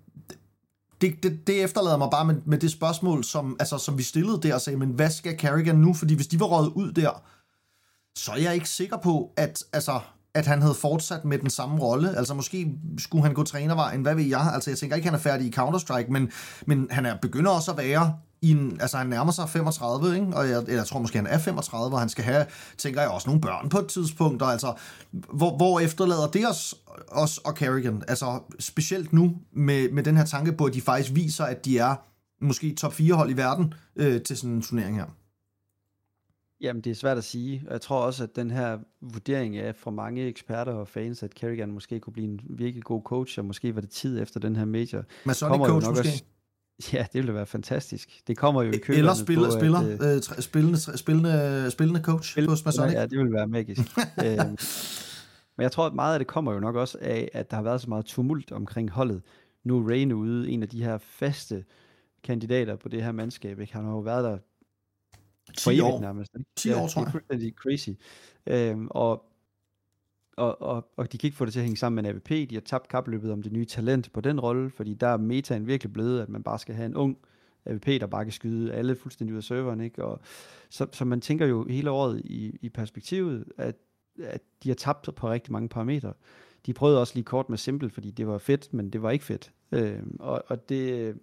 Det, det, det efterlader mig bare med, med det spørgsmål, som, altså, som vi stillede der, og sagde, men hvad skal Carrigan nu? Fordi hvis de var røget ud der, så er jeg ikke sikker på, at, altså, at han havde fortsat med den samme rolle. Altså måske skulle han gå trænervejen, hvad ved jeg? Altså jeg tænker ikke, han er færdig i Counter-Strike, men, men han er begynder også at være i en, altså han nærmer sig femogtredive, ikke? Og jeg, jeg tror måske, han er femogtredive, og han skal have, tænker jeg, også nogle børn på et tidspunkt, og altså, hvor, hvor efterlader det os, os og Carrigan? Altså specielt nu, med, med den her tanke på, at de faktisk viser, at de er måske top fire hold i verden øh, til sådan en turnering her. Jamen, det er svært at sige. Jeg tror også, at den her vurdering er fra mange eksperter og fans, at Carrigan måske kunne blive en virkelig god coach, og måske var det tid efter den her major. Men så er det coach måske? Også, ja, det ville være fantastisk. Det kommer jo i køberne. Eller spiller, på, spiller, at, øh, træ, spillende, spillende, spillende coach spil, hos Masonic. Ja, det ville være magisk. øhm, men jeg tror, at meget af det kommer jo nok også af, at der har været så meget tumult omkring holdet. Nu er Rain ude, en af de her faste kandidater på det her mandskab. Ikke? Han har jo været der ti år. Nærmest, ikke? ti år, ja, tror jeg. Det er fuldstændig crazy. Øhm, og, og, og, og de kan ikke få det til at hænge sammen med en A V P. De har tabt kapløbet om det nye talent på den rolle, fordi der er metaen virkelig blevet, at man bare skal have en ung A V P, der bare kan skyde alle fuldstændig ud af serveren. Ikke? Og så, så man tænker jo hele året i, i perspektivet, at, at de har tabt på rigtig mange parametre. De prøvede også lige kort med Simple, fordi det var fedt, men det var ikke fedt. Øhm, og, og det...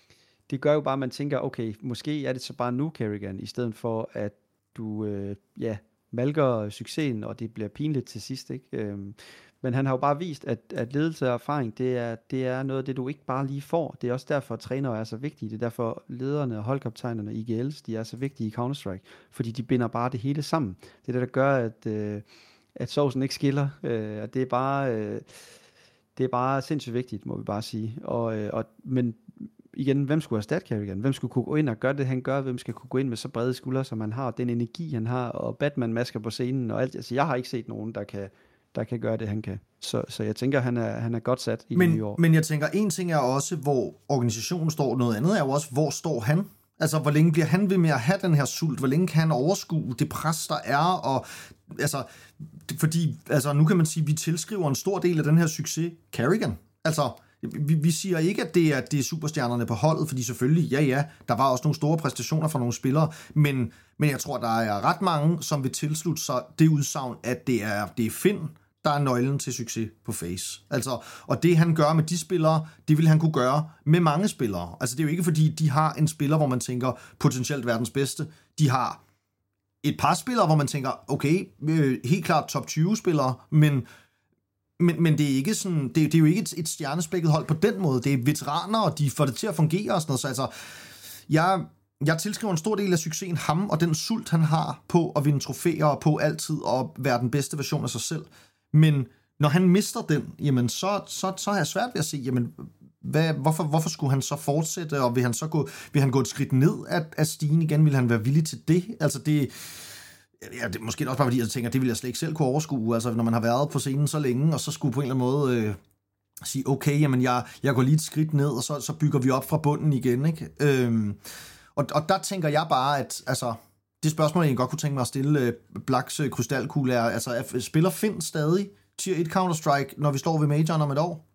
Det gør jo bare, at man tænker, okay, måske er det så bare nu, Carrigan, i stedet for, at du øh, ja, malker succesen, og det bliver pinligt til sidst. Ikke? Øhm, men han har jo bare vist, at, at ledelse og erfaring, det er, det er noget af det, du ikke bare lige får. Det er også derfor, at trænere er så vigtige. Det er derfor, lederne og holdkaptajnerne i I G L's, de er så vigtige i Counter-Strike, fordi de binder bare det hele sammen. Det er det, der gør, at, øh, at sovsen ikke skiller. Øh, og det er bare... Øh, det er bare sindssygt vigtigt, må vi bare sige. Og, øh, og, men igen, hvem skulle erstatte Carrigan? Hvem skulle kunne gå ind og gøre det, han gør? Hvem skal kunne gå ind med så brede skuldre, som han har? Den energi, han har, og Batman-masker på scenen og alt. Altså, jeg har ikke set nogen, der kan, der kan gøre det, han kan. Så, så jeg tænker, han er, han er godt sat i men, det nye år. Men jeg tænker, en ting er også, hvor organisationen står. Noget andet er jo også, hvor står han? Altså, hvor længe bliver han ved med at have den her sult? Hvor længe kan han overskue det pres, der er? Og, altså, fordi, altså, nu kan man sige, at vi tilskriver en stor del af den her succes Carrigan. Altså, vi, vi siger ikke, at det er, det er superstjernerne på holdet, fordi selvfølgelig, ja ja, der var også nogle store præstationer fra nogle spillere, men, men jeg tror, der er ret mange, som vil tilslutte sig det udsagn, at det er, det er Finn, der er nøglen til succes på Face. Altså, og det han gør med de spillere, det vil han kunne gøre med mange spillere. Altså det er jo ikke fordi, de har en spiller, hvor man tænker, potentielt verdens bedste. De har et par spillere, hvor man tænker, okay, øh, helt klart top tyve spillere, men, men, men det er ikke sådan, det, det er jo ikke et, et stjernespækket hold på den måde. Det er veteraner, og de får det til at fungere og sådan noget. Så altså, jeg... Jeg tilskriver en stor del af succesen ham, og den sult, han har på at vinde trofæer, og på altid at være den bedste version af sig selv. Men når han mister den, jamen så, så, så er jeg svært ved at se, jamen, hvad, hvorfor, hvorfor skulle han så fortsætte, og vil han så gå, vil han gå et skridt ned af, af stigen igen? Vil han være villig til det? Altså det, ja, det er måske også bare fordi, jeg tænker, det vil jeg slet ikke selv kunne overskue, altså når man har været på scenen så længe, og så skulle på en eller anden måde øh, sige, okay, jamen jeg, jeg går lige et skridt ned, og så, så bygger vi op fra bunden igen, ikke? Øhm, og, og der tænker jeg bare, at altså, det spørgsmål, jeg godt kunne tænke mig at stille uh, Blacks uh, krystalkugle er, altså er, spiller Finn stadig tier et Counter-Strike, når vi står ved majoren om et år?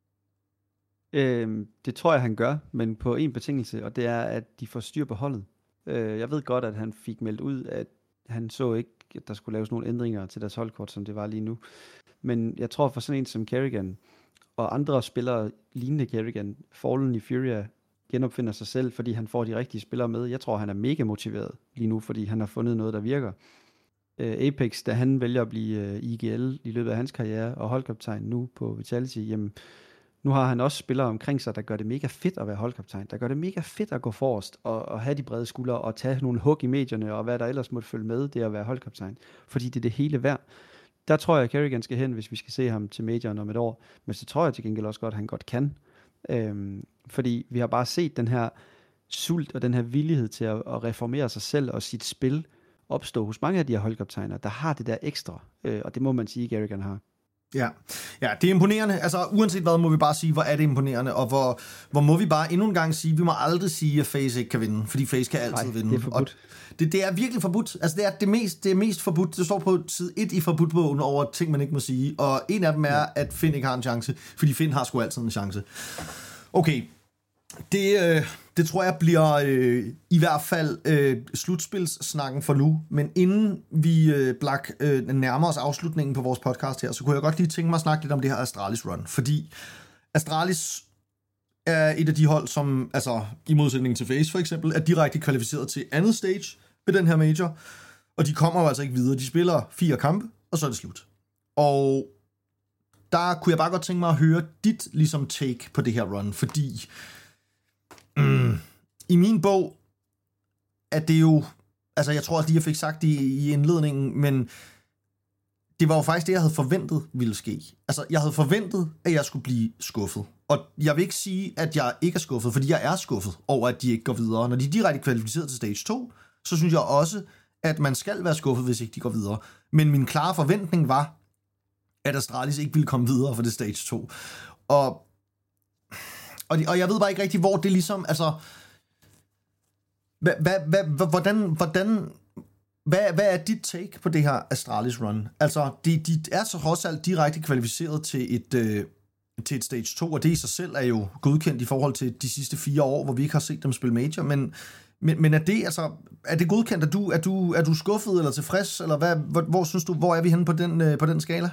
Øhm, det tror jeg, han gør, men på en betingelse, og det er, at de får styr på holdet. Øh, jeg ved godt, at han fik meldt ud, at han så ikke, at der skulle laves nogle ændringer til deres holdkort, som det var lige nu. Men jeg tror, for sådan en som Carrigan, og andre spillere lignende Carrigan, Fallen i Furia, genopfinder sig selv, fordi han får de rigtige spillere med. Jeg tror, han er mega motiveret lige nu, fordi han har fundet noget, der virker. Uh, Apex, da han vælger at blive uh, I G L i løbet af hans karriere, og holdkaptajn nu på Vitality, jamen, nu har han også spillere omkring sig, der gør det mega fedt at være holdkaptajn. Der gør det mega fedt at gå forrest, og, og have de brede skuldre, og tage nogle hug i medierne, og hvad der ellers måtte følge med, det at være holdkaptajn. Fordi det er det hele værd. Der tror jeg, at Carrigan skal hen, hvis vi skal se ham til majoren om et år. Men så tror jeg til gengæld også godt, at han godt kan. Øhm, fordi vi har bare set den her sult og den her villighed til at, at reformere sig selv og sit spil, opstå hos mange af de her holdkaptajner, der har det der ekstra, øh, og det må man sige, Garrigan har. Ja. ja, det er imponerende. Altså, uanset hvad, må vi bare sige, hvor er det imponerende, og hvor, hvor må vi bare endnu en gang sige, vi må aldrig sige, at FaZe ikke kan vinde, fordi FaZe kan altid Nej, vinde. det er forbudt. Det, det er virkelig forbudt. Altså, det er det mest, det er mest forbudt. Det står på side et i forbudtbogen over ting, man ikke må sige, og en af dem er, at Finn ikke har en chance, fordi Finn har sgu altid en chance. Okay, det, øh, det tror jeg bliver øh, i hvert fald øh, slutspilssnakken for nu, men inden vi øh, Black, øh, nærmer os afslutningen på vores podcast her, så kunne jeg godt lige tænke mig at snakke lidt om det her Astralis run, fordi Astralis er et af de hold, som altså i modsætning til FaZe for eksempel, er direkte kvalificeret til andet stage ved den her major, og de kommer jo altså ikke videre. De spiller fire kampe, og så er det slut. Og der kunne jeg bare godt tænke mig at høre dit ligesom take på det her run, fordi mm, i min bog er det jo, altså jeg tror også lige, jeg fik sagt det i, i indledningen, men det var jo faktisk det, jeg havde forventet ville ske. Altså, jeg havde forventet, at jeg skulle blive skuffet. Og jeg vil ikke sige, at jeg ikke er skuffet, fordi jeg er skuffet over, at de ikke går videre. Når de er direkte kvalificeret til stage to, så synes jeg også, at man skal være skuffet, hvis ikke de går videre. Men min klare forventning var, at Astralis ikke ville komme videre for det stage to. Og, og, og jeg ved bare ikke rigtig, hvor det ligesom, altså, hvad, hvad, hvad, hvordan, hvordan, hvad, hvad er dit take på det her Astralis run? Altså, de, de er så trods alt direkte kvalificeret til et, øh, til et stage to, og det i sig selv er jo godkendt i forhold til de sidste fire år, hvor vi ikke har set dem spille major, men, men, men er det, altså, er det godkendt? Er du, er du, er du skuffet eller tilfreds, eller hvad, hvor, hvor synes du, hvor er vi henne på den, øh, på den skala?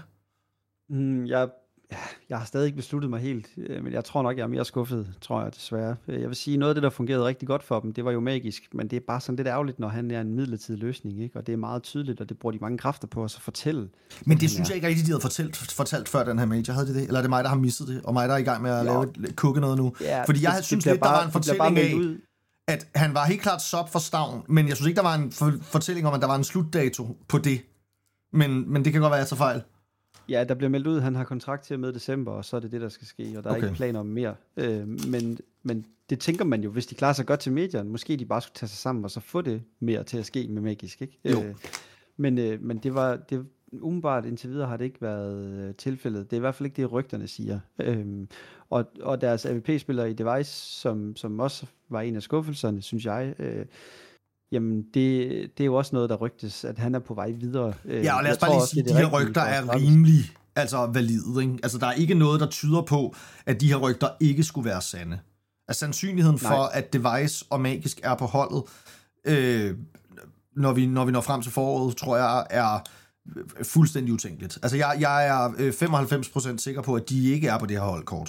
Mm, jeg, jeg har stadig ikke besluttet mig helt, men jeg tror nok, jeg er mere skuffet, tror jeg desværre. Jeg vil sige, noget af det, der fungerede rigtig godt for dem, det var jo magisk, men det er bare sådan lidt ærgerligt, når han er en midlertidig løsning, ikke? Og det er meget tydeligt, og det bruger de mange kræfter på at så fortælle. Men det synes jeg ikke rigtig, de havde fortalt, fortalt før den her major, havde de det? Eller er det mig, der har misset det, og mig, der er i gang med at jo. lave kukke noget nu? Ja, Fordi jeg det, synes det lidt, der bare, var en fortælling af, ud. at han var helt klart sub for Stavn, men jeg synes ikke, der var en for- fortælling om, at der var en slutdato på det. Men, men det kan godt være, at jeg tager fejl. Ja, der bliver meldt ud, at han har kontrakt til med december, og så er det det, der skal ske, og der er okay. ikke planer om mere. Øh, men, men det tænker man jo, hvis de klarer sig godt til medierne, måske de bare skulle tage sig sammen og så få det mere til at ske med magisk, ikke? Jo. Øh, men, øh, men det var, det, umiddelbart indtil videre har det ikke været øh, tilfældet. Det er i hvert fald ikke det, rygterne siger. Øh, og, og deres A V P-spillere i Device, som, som også var en af skuffelserne, synes jeg, øh, jamen, det, det er jo også noget, der rygtes, at han er på vej videre. Ja, og lad os bare lige sige, at de her rygter er rimelig altså valide, ikke? Altså, der er ikke noget, der tyder på, at de her rygter ikke skulle være sande. Altså, sandsynligheden Nej. for, at Device og Magisk er på holdet, øh, når, vi, når vi når frem til foråret, tror jeg, er fuldstændig utænkeligt. Altså, jeg, jeg er femoghalvfems procent sikker på, at de ikke er på det her holdkort.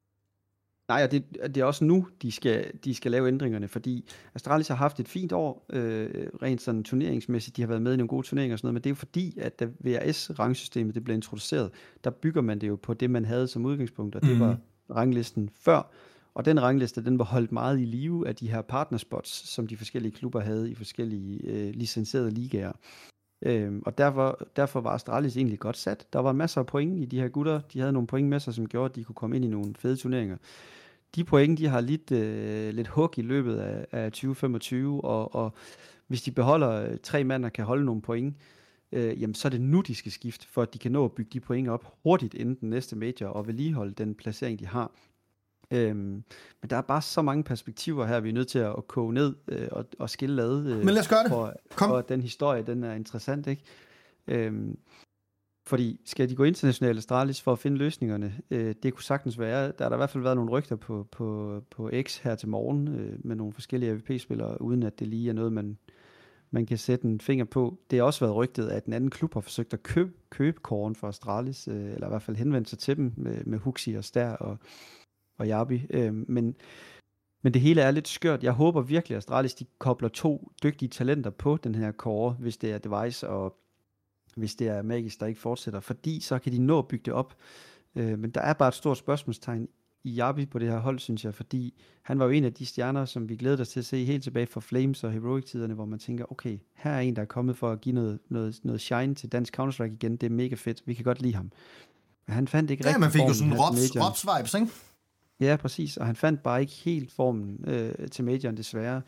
Nej, og det, det er også nu, de skal, de skal lave ændringerne, fordi Astralis har haft et fint år, øh, rent sådan turneringsmæssigt, de har været med i nogle gode turneringer og sådan noget, men det er jo fordi, at da V R S-rangsystemet det blev introduceret, der bygger man det jo på det, man havde som udgangspunkt, og det mm. var ranglisten før, og den rangliste, den var holdt meget i live af de her partnerspots, som de forskellige klubber havde i forskellige øh, licenserede ligaer. Øhm, og derfor, derfor var Astralis egentlig godt sat. Der var masser af point i de her gutter, de havde nogle point med sig, som gjorde, at de kunne komme ind i nogle fede turneringer. De point, de har lidt, øh, lidt hug i løbet af, af tyve femogtyve, og, og hvis de beholder øh, tre mand og kan holde nogle point, øh, jamen så er det nu, de skal skifte, for at de kan nå at bygge de point op hurtigt inden den næste major, og vedligeholde den placering, de har. Øhm, men der er bare så mange perspektiver her, vi er nødt til at, at koge ned øh, og, og skille ad. Øh, men lad os gøre det. For, Kom. for den historie, den er interessant, ikke? Øhm, Fordi skal de gå internationalt Astralis for at finde løsningerne? Øh, det kunne sagtens være. Der har der i hvert fald været nogle rygter på, på, på X her til morgen øh, med nogle forskellige A V P-spillere, uden at det lige er noget, man, man kan sætte en finger på. Det har også været rygtet, at en anden klub har forsøgt at købe, købe Korn for Astralis, øh, eller i hvert fald henvendt sig til dem med, med Huxi og Stær og, og Jabi. Øh, men, men det hele er lidt skørt. Jeg håber virkelig, at Astralis de kobler to dygtige talenter på den her core, hvis det er Device og hvis det er Magisk, der ikke fortsætter, fordi så kan de nå at bygge det op. Øh, men der er bare et stort spørgsmålstegn i Jabi på det her hold, synes jeg, fordi han var jo en af de stjerner, som vi glæder os til at se helt tilbage fra Flames og Heroic-tiderne, hvor man tænker, okay, her er en, der er kommet for at give noget, noget, noget shine til dansk Counter-Strike igen, det er mega fedt, vi kan godt lide ham. Men han fandt ikke ja, rigtig man fik jo sådan Rops, Rops vibes, ikke? Ja, præcis, og han fandt bare ikke helt formen øh, til majoren, desværre.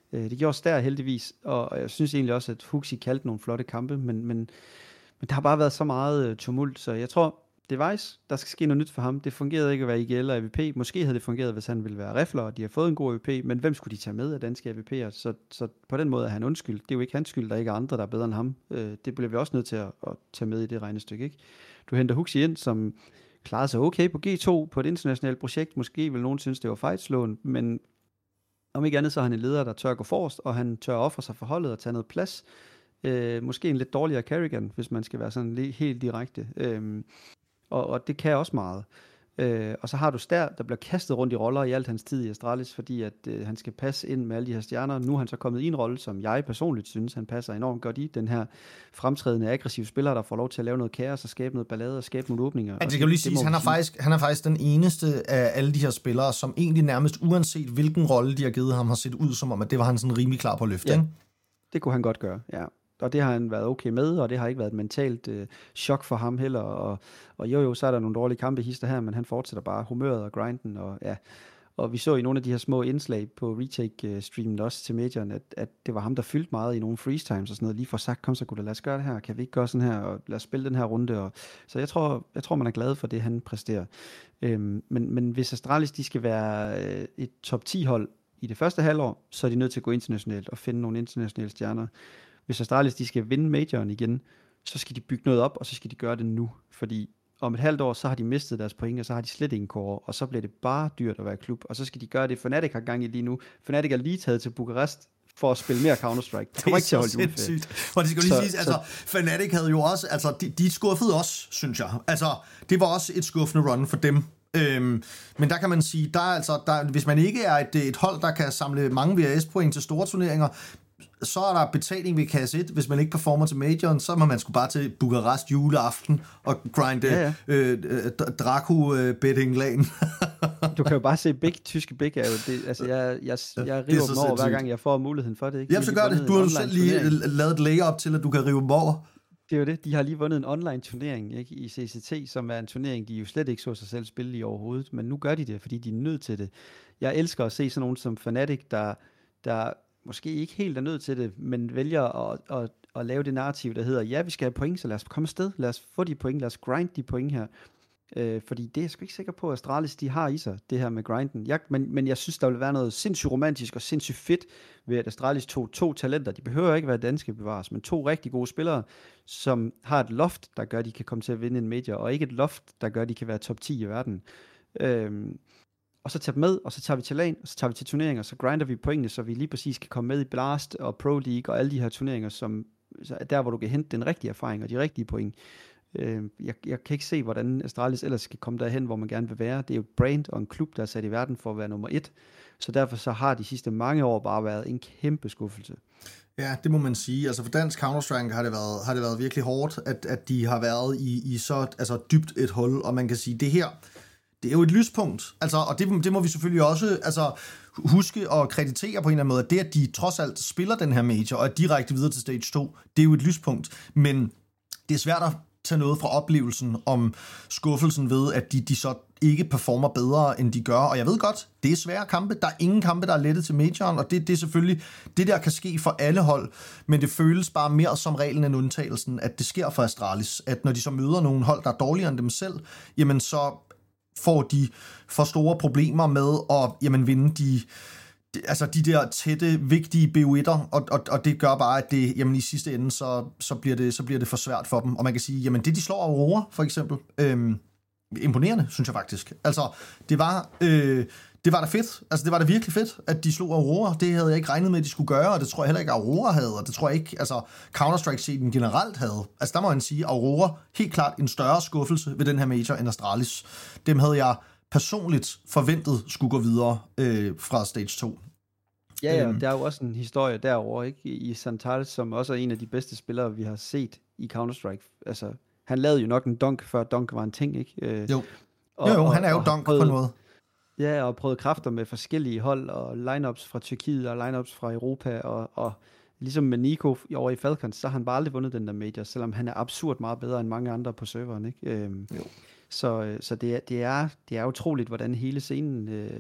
Øh, det gjorde Stær heldigvis, og jeg synes egentlig også, at Huxi kaldte nogle flotte kampe, men, men, men der har bare været så meget uh, tumult, så jeg tror, Device, der skal ske noget nyt for ham. Det fungerede ikke at være I G L og A V P. Måske havde det fungeret, hvis han ville være rifler, og de har fået en god A V P, men hvem skulle de tage med af danske A V P'er? Så, så på den måde er han undskyld. Det er jo ikke hans skyld, der ikke er andre, der er bedre end ham. Øh, det bliver vi også nødt til at, at tage med i det regnestykke, ikke? Du henter Huxi ind, som klarede sig okay på G to på et internationalt projekt. Måske vil nogen synes, det var fejlslåen, men om ikke andet, så er han en leder, der tør gå forrest, og han tør ofre sig for holdet og tage noget plads. Øh, måske en lidt dårligere Carrigan, hvis man skal være sådan lidt helt direkte. Øh, Og, og det kan også meget. Øh, og så har du Stær, der bliver kastet rundt i roller i alt hans tid i Astralis, fordi at øh, han skal passe ind med alle de her stjerner. Nu er han så kommet i en rolle, som jeg personligt synes, han passer enormt godt i. Den her fremtrædende, aggressive spiller, der får lov til at lave noget kaos og skabe noget ballade og skabe nogle åbninger. Ja, det kan jo lige sige, han er, faktisk, han er faktisk den eneste af alle de her spillere, som egentlig nærmest uanset hvilken rolle de har givet ham, har set ud som om, at det var han sådan rimelig klar på at løfte. Ja, ikke? Det kunne han godt gøre, ja. Og det har han været okay med, og det har ikke været et mentalt øh, chok for ham heller. Og, og jo jo, så er der nogle dårlige kampe hister her, men han fortsætter bare humøret og grinden. Og, ja. og vi så i nogle af de her små indslag på retake-streamen også til medierne, at, at det var ham, der fyldte meget i nogle freeze times og sådan noget. Lige for sagt, kom så kunne lad os gøre det her, kan vi ikke gøre sådan her, og lad os spille den her runde. Og, så jeg tror, jeg tror, man er glad for det, han præsterer. Øhm, men, men hvis Astralis, de skal være øh, et top ti hold i det første halvår, så er de nødt til at gå internationalt og finde nogle internationale stjerner. Hvis Astralis, de skal vinde majoren igen, så skal de bygge noget op, og så skal de gøre det nu. Fordi om et halvt år, så har de mistet deres point, og så har de slet ingen core, og så bliver det bare dyrt at være klub. Og så skal de gøre det, Fnatic har gang i lige nu. Fnatic er lige taget til Bukarest for at spille mere Counter-Strike. Det kommer ikke til at holde juleferie. Og det skal jo lige sige, altså, Fnatic havde jo også, altså, de, de skuffede også, synes jeg. Altså, det var også et skuffende run for dem. Øhm, men der kan man sige, der er altså, der, hvis man ikke er et, et hold, der kan samle mange V R S-point til store turneringer, så er der betaling ved kasse et. Hvis man ikke performer til majoren, så må man sgu bare til Bukarest juleaften og grinde ja, ja. øh, øh, Draco-betting-lagen. Du kan jo bare se Big, tyske Big er jo det, altså jeg, jeg, jeg river dem over hver gang jeg får muligheden for det, ikke? Jamen så gør det, du har jo selv lige turnering. Lavet et layup til at du kan rive dem over. Det er jo det, de har lige vundet en online turnering, ikke, i C C T, som er en turnering de jo slet ikke så sig selv spille i overhovedet, men nu gør de det, fordi de er nødt til det. Jeg elsker at se sådan nogen som Fnatic, der, der måske ikke helt er nødt til det, men vælger at, at, at lave det narrativ, der hedder, ja, vi skal have point, så lad os komme afsted, lad os få de point, lad os grind de point her. Øh, fordi det er jeg sgu ikke sikker på, at Astralis, de har i sig, det her med grinden. Jeg, men, men jeg synes, der vil være noget sindssygt romantisk og sindssygt fedt ved, at Astralis tog to talenter. De behøver ikke være danske bevares, men to rigtig gode spillere, som har et loft, der gør, at de kan komme til at vinde en major, og ikke et loft, der gør, at de kan være top ti i verden. Øh, og så tager vi med, og så tager vi til LAN, og så tager vi til turneringer, så grinder vi pointene, så vi lige præcis kan komme med i Blast og Pro League og alle de her turneringer, som er der, hvor du kan hente den rigtige erfaring og de rigtige point. Øh, jeg, jeg kan ikke se, hvordan Astralis ellers skal komme derhen, hvor man gerne vil være. Det er jo et brand og en klub, der er sat i verden for at være nummer et. Så derfor så har de sidste mange år bare været en kæmpe skuffelse. Ja, det må man sige. Altså for dansk Counter-Strike har det været, har det været virkelig hårdt, at, at de har været i, i så altså dybt et hul, og man kan sige, det her, det er jo et lyspunkt. Altså, og det, det må vi selvfølgelig også altså, huske og kreditere på en eller anden måde, at det, at de trods alt spiller den her major, og er direkte videre til stage to, det er jo et lyspunkt. Men det er svært at tage noget fra oplevelsen om skuffelsen ved, at de, de så ikke performer bedre, end de gør. Og jeg ved godt, det er svære kampe. Der er ingen kampe, der er lettet til majoren, og det, det er selvfølgelig, det der kan ske for alle hold, men det føles bare mere som reglen end undtagelsen, at det sker for Astralis, at når de så møder nogle hold, der er dårligere end dem selv, jamen så får de for store problemer med at jamen, vinde de, de, altså de der tætte, vigtige B O et'er, og, og, og det gør bare, at det jamen, i sidste ende, så, så, bliver det, så bliver det for svært for dem. Og man kan sige, jamen det de slår Aurora, for eksempel, øhm, imponerende, synes jeg faktisk. Altså, det var... Øh, Det var da fedt. Altså, det var da virkelig fedt, at de slog Aurora. Det havde jeg ikke regnet med, at de skulle gøre, og det tror jeg heller ikke, Aurora havde, og det tror jeg ikke, altså, Counter-Strike-scenen generelt havde. Altså, der må man sige, Aurora, helt klart en større skuffelse ved den her major end Astralis. Dem havde jeg personligt forventet skulle gå videre øh, fra stage to. Ja, ja, øhm. der er jo også en historie derovre, ikke? I Santal, som også er en af de bedste spillere, vi har set i Counter-Strike. Altså, han lavede jo nok en dunk, før dunk var en ting, ikke? Øh, jo. Og, jo, jo, han er jo dunk på en måde. Ja, og prøvet kræfter med forskellige hold, og lineups fra Tyrkiet, og lineups fra Europa, og, og ligesom med Nico over i Falcons, så har han bare aldrig vundet den der major, selvom han er absurd meget bedre end mange andre på serveren, ikke? Øhm, så så det, er, det, er, det er utroligt, hvordan hele scenen øh,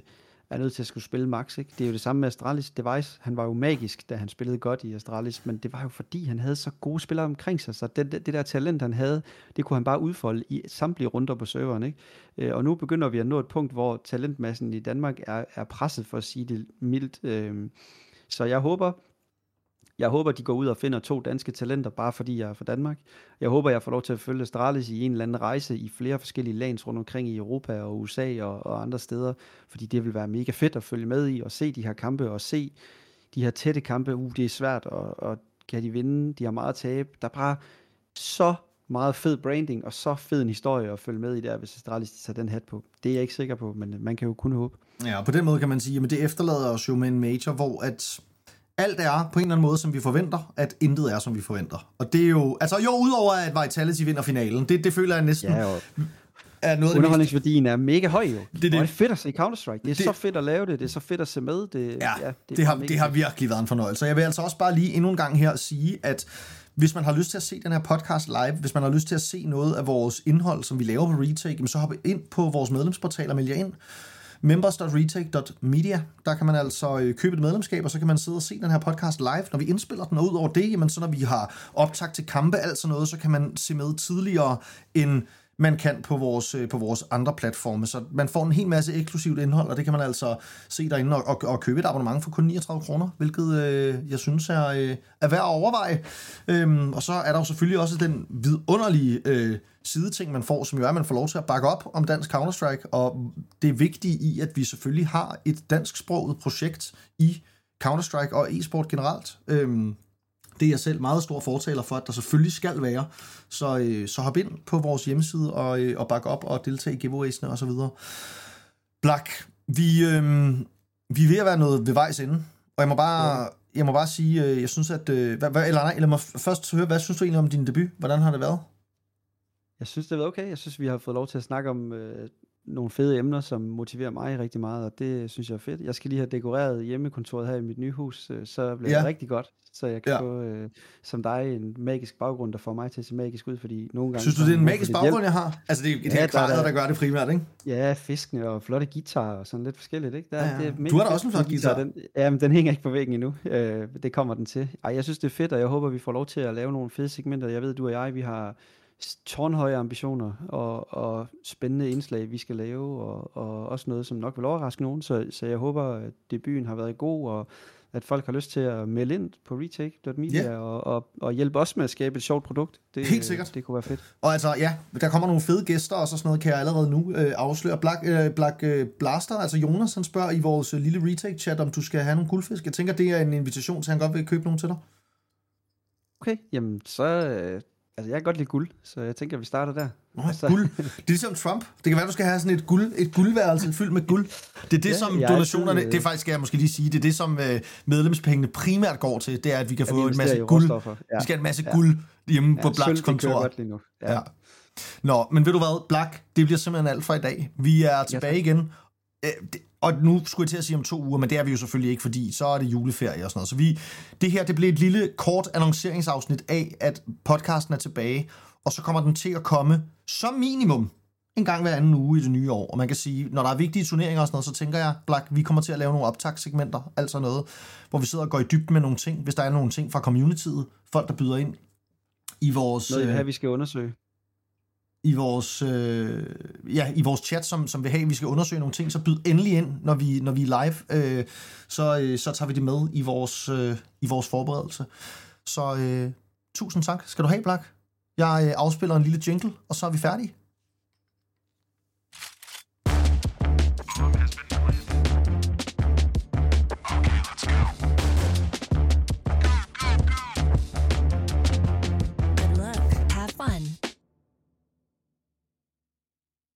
er nødt til at skulle spille max, ikke? Det er jo det samme med Astralis Device. Han var jo magisk, da han spillede godt i Astralis, men det var jo fordi, han havde så gode spillere omkring sig, så det, det, det der talent, han havde, det kunne han bare udfolde i samtlige runder på serveren, ikke? Øh, og nu begynder vi at nå et punkt, hvor talentmassen i Danmark er, er presset, for at sige det mildt. Øh, så jeg håber, Jeg håber, de går ud og finder to danske talenter, bare fordi jeg er fra Danmark. Jeg håber, jeg får lov til at følge Astralis i en eller anden rejse i flere forskellige lands rundt omkring i Europa og U S A og, og andre steder, fordi det vil være mega fedt at følge med i og se de her kampe og se de her tætte kampe. Uh, det er svært, og, og kan de vinde? De har meget at tabe. Der er bare så meget fed branding og så fed en historie at følge med i der, hvis Astralis tager den hat på. Det er jeg ikke sikker på, men man kan jo kun håbe. Ja, på den måde kan man sige, at det efterlader os jo med en major, hvor at alt er på en eller anden måde, som vi forventer, at intet er, som vi forventer. Og det er jo, altså jo, udover at Vitality vinder finalen, det, det føler jeg næsten ja, er noget underholdningsværdien er mega høj jo. Det, det, det er fedt at se Counter-Strike. Det er det, så fedt at lave det, det er så fedt at se med. Det, ja, ja, det, det, har, det har virkelig været en fornøjelse. Jeg vil altså også bare lige endnu en gang her sige, at hvis man har lyst til at se den her podcast live, hvis man har lyst til at se noget af vores indhold, som vi laver på Retake, så hop ind på vores medlemsportal og meld jer ind. members dot retake dot media. Der kan man altså købe et medlemskab, og så kan man sidde og se den her podcast live, når vi indspiller den. Og ud over det, jamen, så når vi har optakt til kampe, alt sådan noget, så kan man se med tidligere, end man kan på vores, på vores andre platforme. Så man får en hel masse eksklusivt indhold, og det kan man altså se derinde og, og, og købe et abonnement for kun niogtredive kroner, hvilket øh, jeg synes er, øh, er værd at overveje. Øhm, og så er der jo selvfølgelig også den vidunderlige øh, sideting, man får, som jo er, at man får lov til at bakke op om dansk Counter-Strike, og det er vigtigt i, at vi selvfølgelig har et dansksproget projekt i Counter-Strike og e-sport generelt. Øhm, Det er jeg selv meget stor fortaler for, at der selvfølgelig skal være. Så, øh, så hop ind på vores hjemmeside og, øh, og bakke op og deltage i giveawaysene osv. Black, vi, øh, vi er ved at være noget ved vejs ende. Og jeg må bare, jeg må bare sige, øh, jeg synes at... Øh, hvad, eller nej, eller må først høre, hvad synes du egentlig om din debut? Hvordan har det været? Jeg synes, det har været okay. Jeg synes, vi har fået lov til at snakke om øh, nogle fede emner, som motiverer mig rigtig meget, og det synes jeg er fedt. Jeg skal lige have dekoreret hjemmekontoret her i mit nye hus, øh, så bliver ja. det rigtig godt, så jeg kan ja. få, øh, som dig, en magisk baggrund, der får mig til at se magisk ud, fordi nogle gange... Synes du, det er en magisk baggrund, jeg har? Altså, det er det ja, her kvaret, der gør det primært, ikke? Ja, fiskene og flotte guitar og sådan lidt forskelligt, ikke? Der, ja, ja. Det er du har da også en flot guitar. Den, ja, men den hænger ikke på væggen endnu. Øh, det kommer den til. Ej, jeg synes, det er fedt, og jeg håber, vi får lov til at lave nogle fede segmenter. Jeg ved, du og jeg, vi har tårnhøje ambitioner og, og spændende indslag, vi skal lave, og, og også noget, som nok vil overraske nogen, så, så jeg håber, at debuten har været god, og at folk har lyst til at melde ind på retake dot media yeah. og, og, og hjælpe os med at skabe et sjovt produkt. Det, Helt sikkert. Det kunne være fedt. Og altså, ja, der kommer nogle fede gæster, og så sådan noget kan jeg allerede nu øh, afsløre. Black, øh, Black øh, Blaster, altså Jonas, han spørger i vores øh, lille retake-chat, om du skal have nogle guldfisk. Jeg tænker, det er en invitation til, han godt vil købe nogle til dig. Okay, jamen så... Øh Altså, jeg kan godt lide guld, så jeg tænker, at vi starter der. Nå, altså. Guld. Det er ligesom Trump. Det kan være, du skal have sådan et guld, et guldværelse fyldt med guld. Det er det, ja, som donationerne... Det er faktisk, skal jeg måske lige sige, det er det, som medlemspengene primært går til, det er, at vi kan få en masse guld. Ja. Vi skal have en masse ja. guld hjemme ja, på Blacks kontor. Ja. Ja. Nå, men ved du hvad, Black, det bliver simpelthen alt for i dag. Vi er tilbage ja, igen. Og nu skulle jeg til at sige om to uger, men det er vi jo selvfølgelig ikke, fordi så er det juleferie og sådan noget. Så vi, det her, det bliver et lille kort annonceringsafsnit af, at podcasten er tilbage, og så kommer den til at komme som minimum en gang hver anden uge i det nye år. Og man kan sige, når der er vigtige turneringer og sådan noget, så tænker jeg, Black, vi kommer til at lave nogle optagssegmenter, altså noget, hvor vi sidder og går i dybden med nogle ting, hvis der er nogle ting fra communityet, folk der byder ind i vores... Noget, her vi skal undersøge. i vores øh, ja i vores chat, som som vil have, vi skal undersøge nogle ting, så byd endelig ind, når vi når vi er live, øh, så øh, så tager vi det med i vores øh, i vores forberedelse. Så øh, tusind tak skal du have, Black. Jeg øh, afspiller en lille jingle, og så er vi færdige.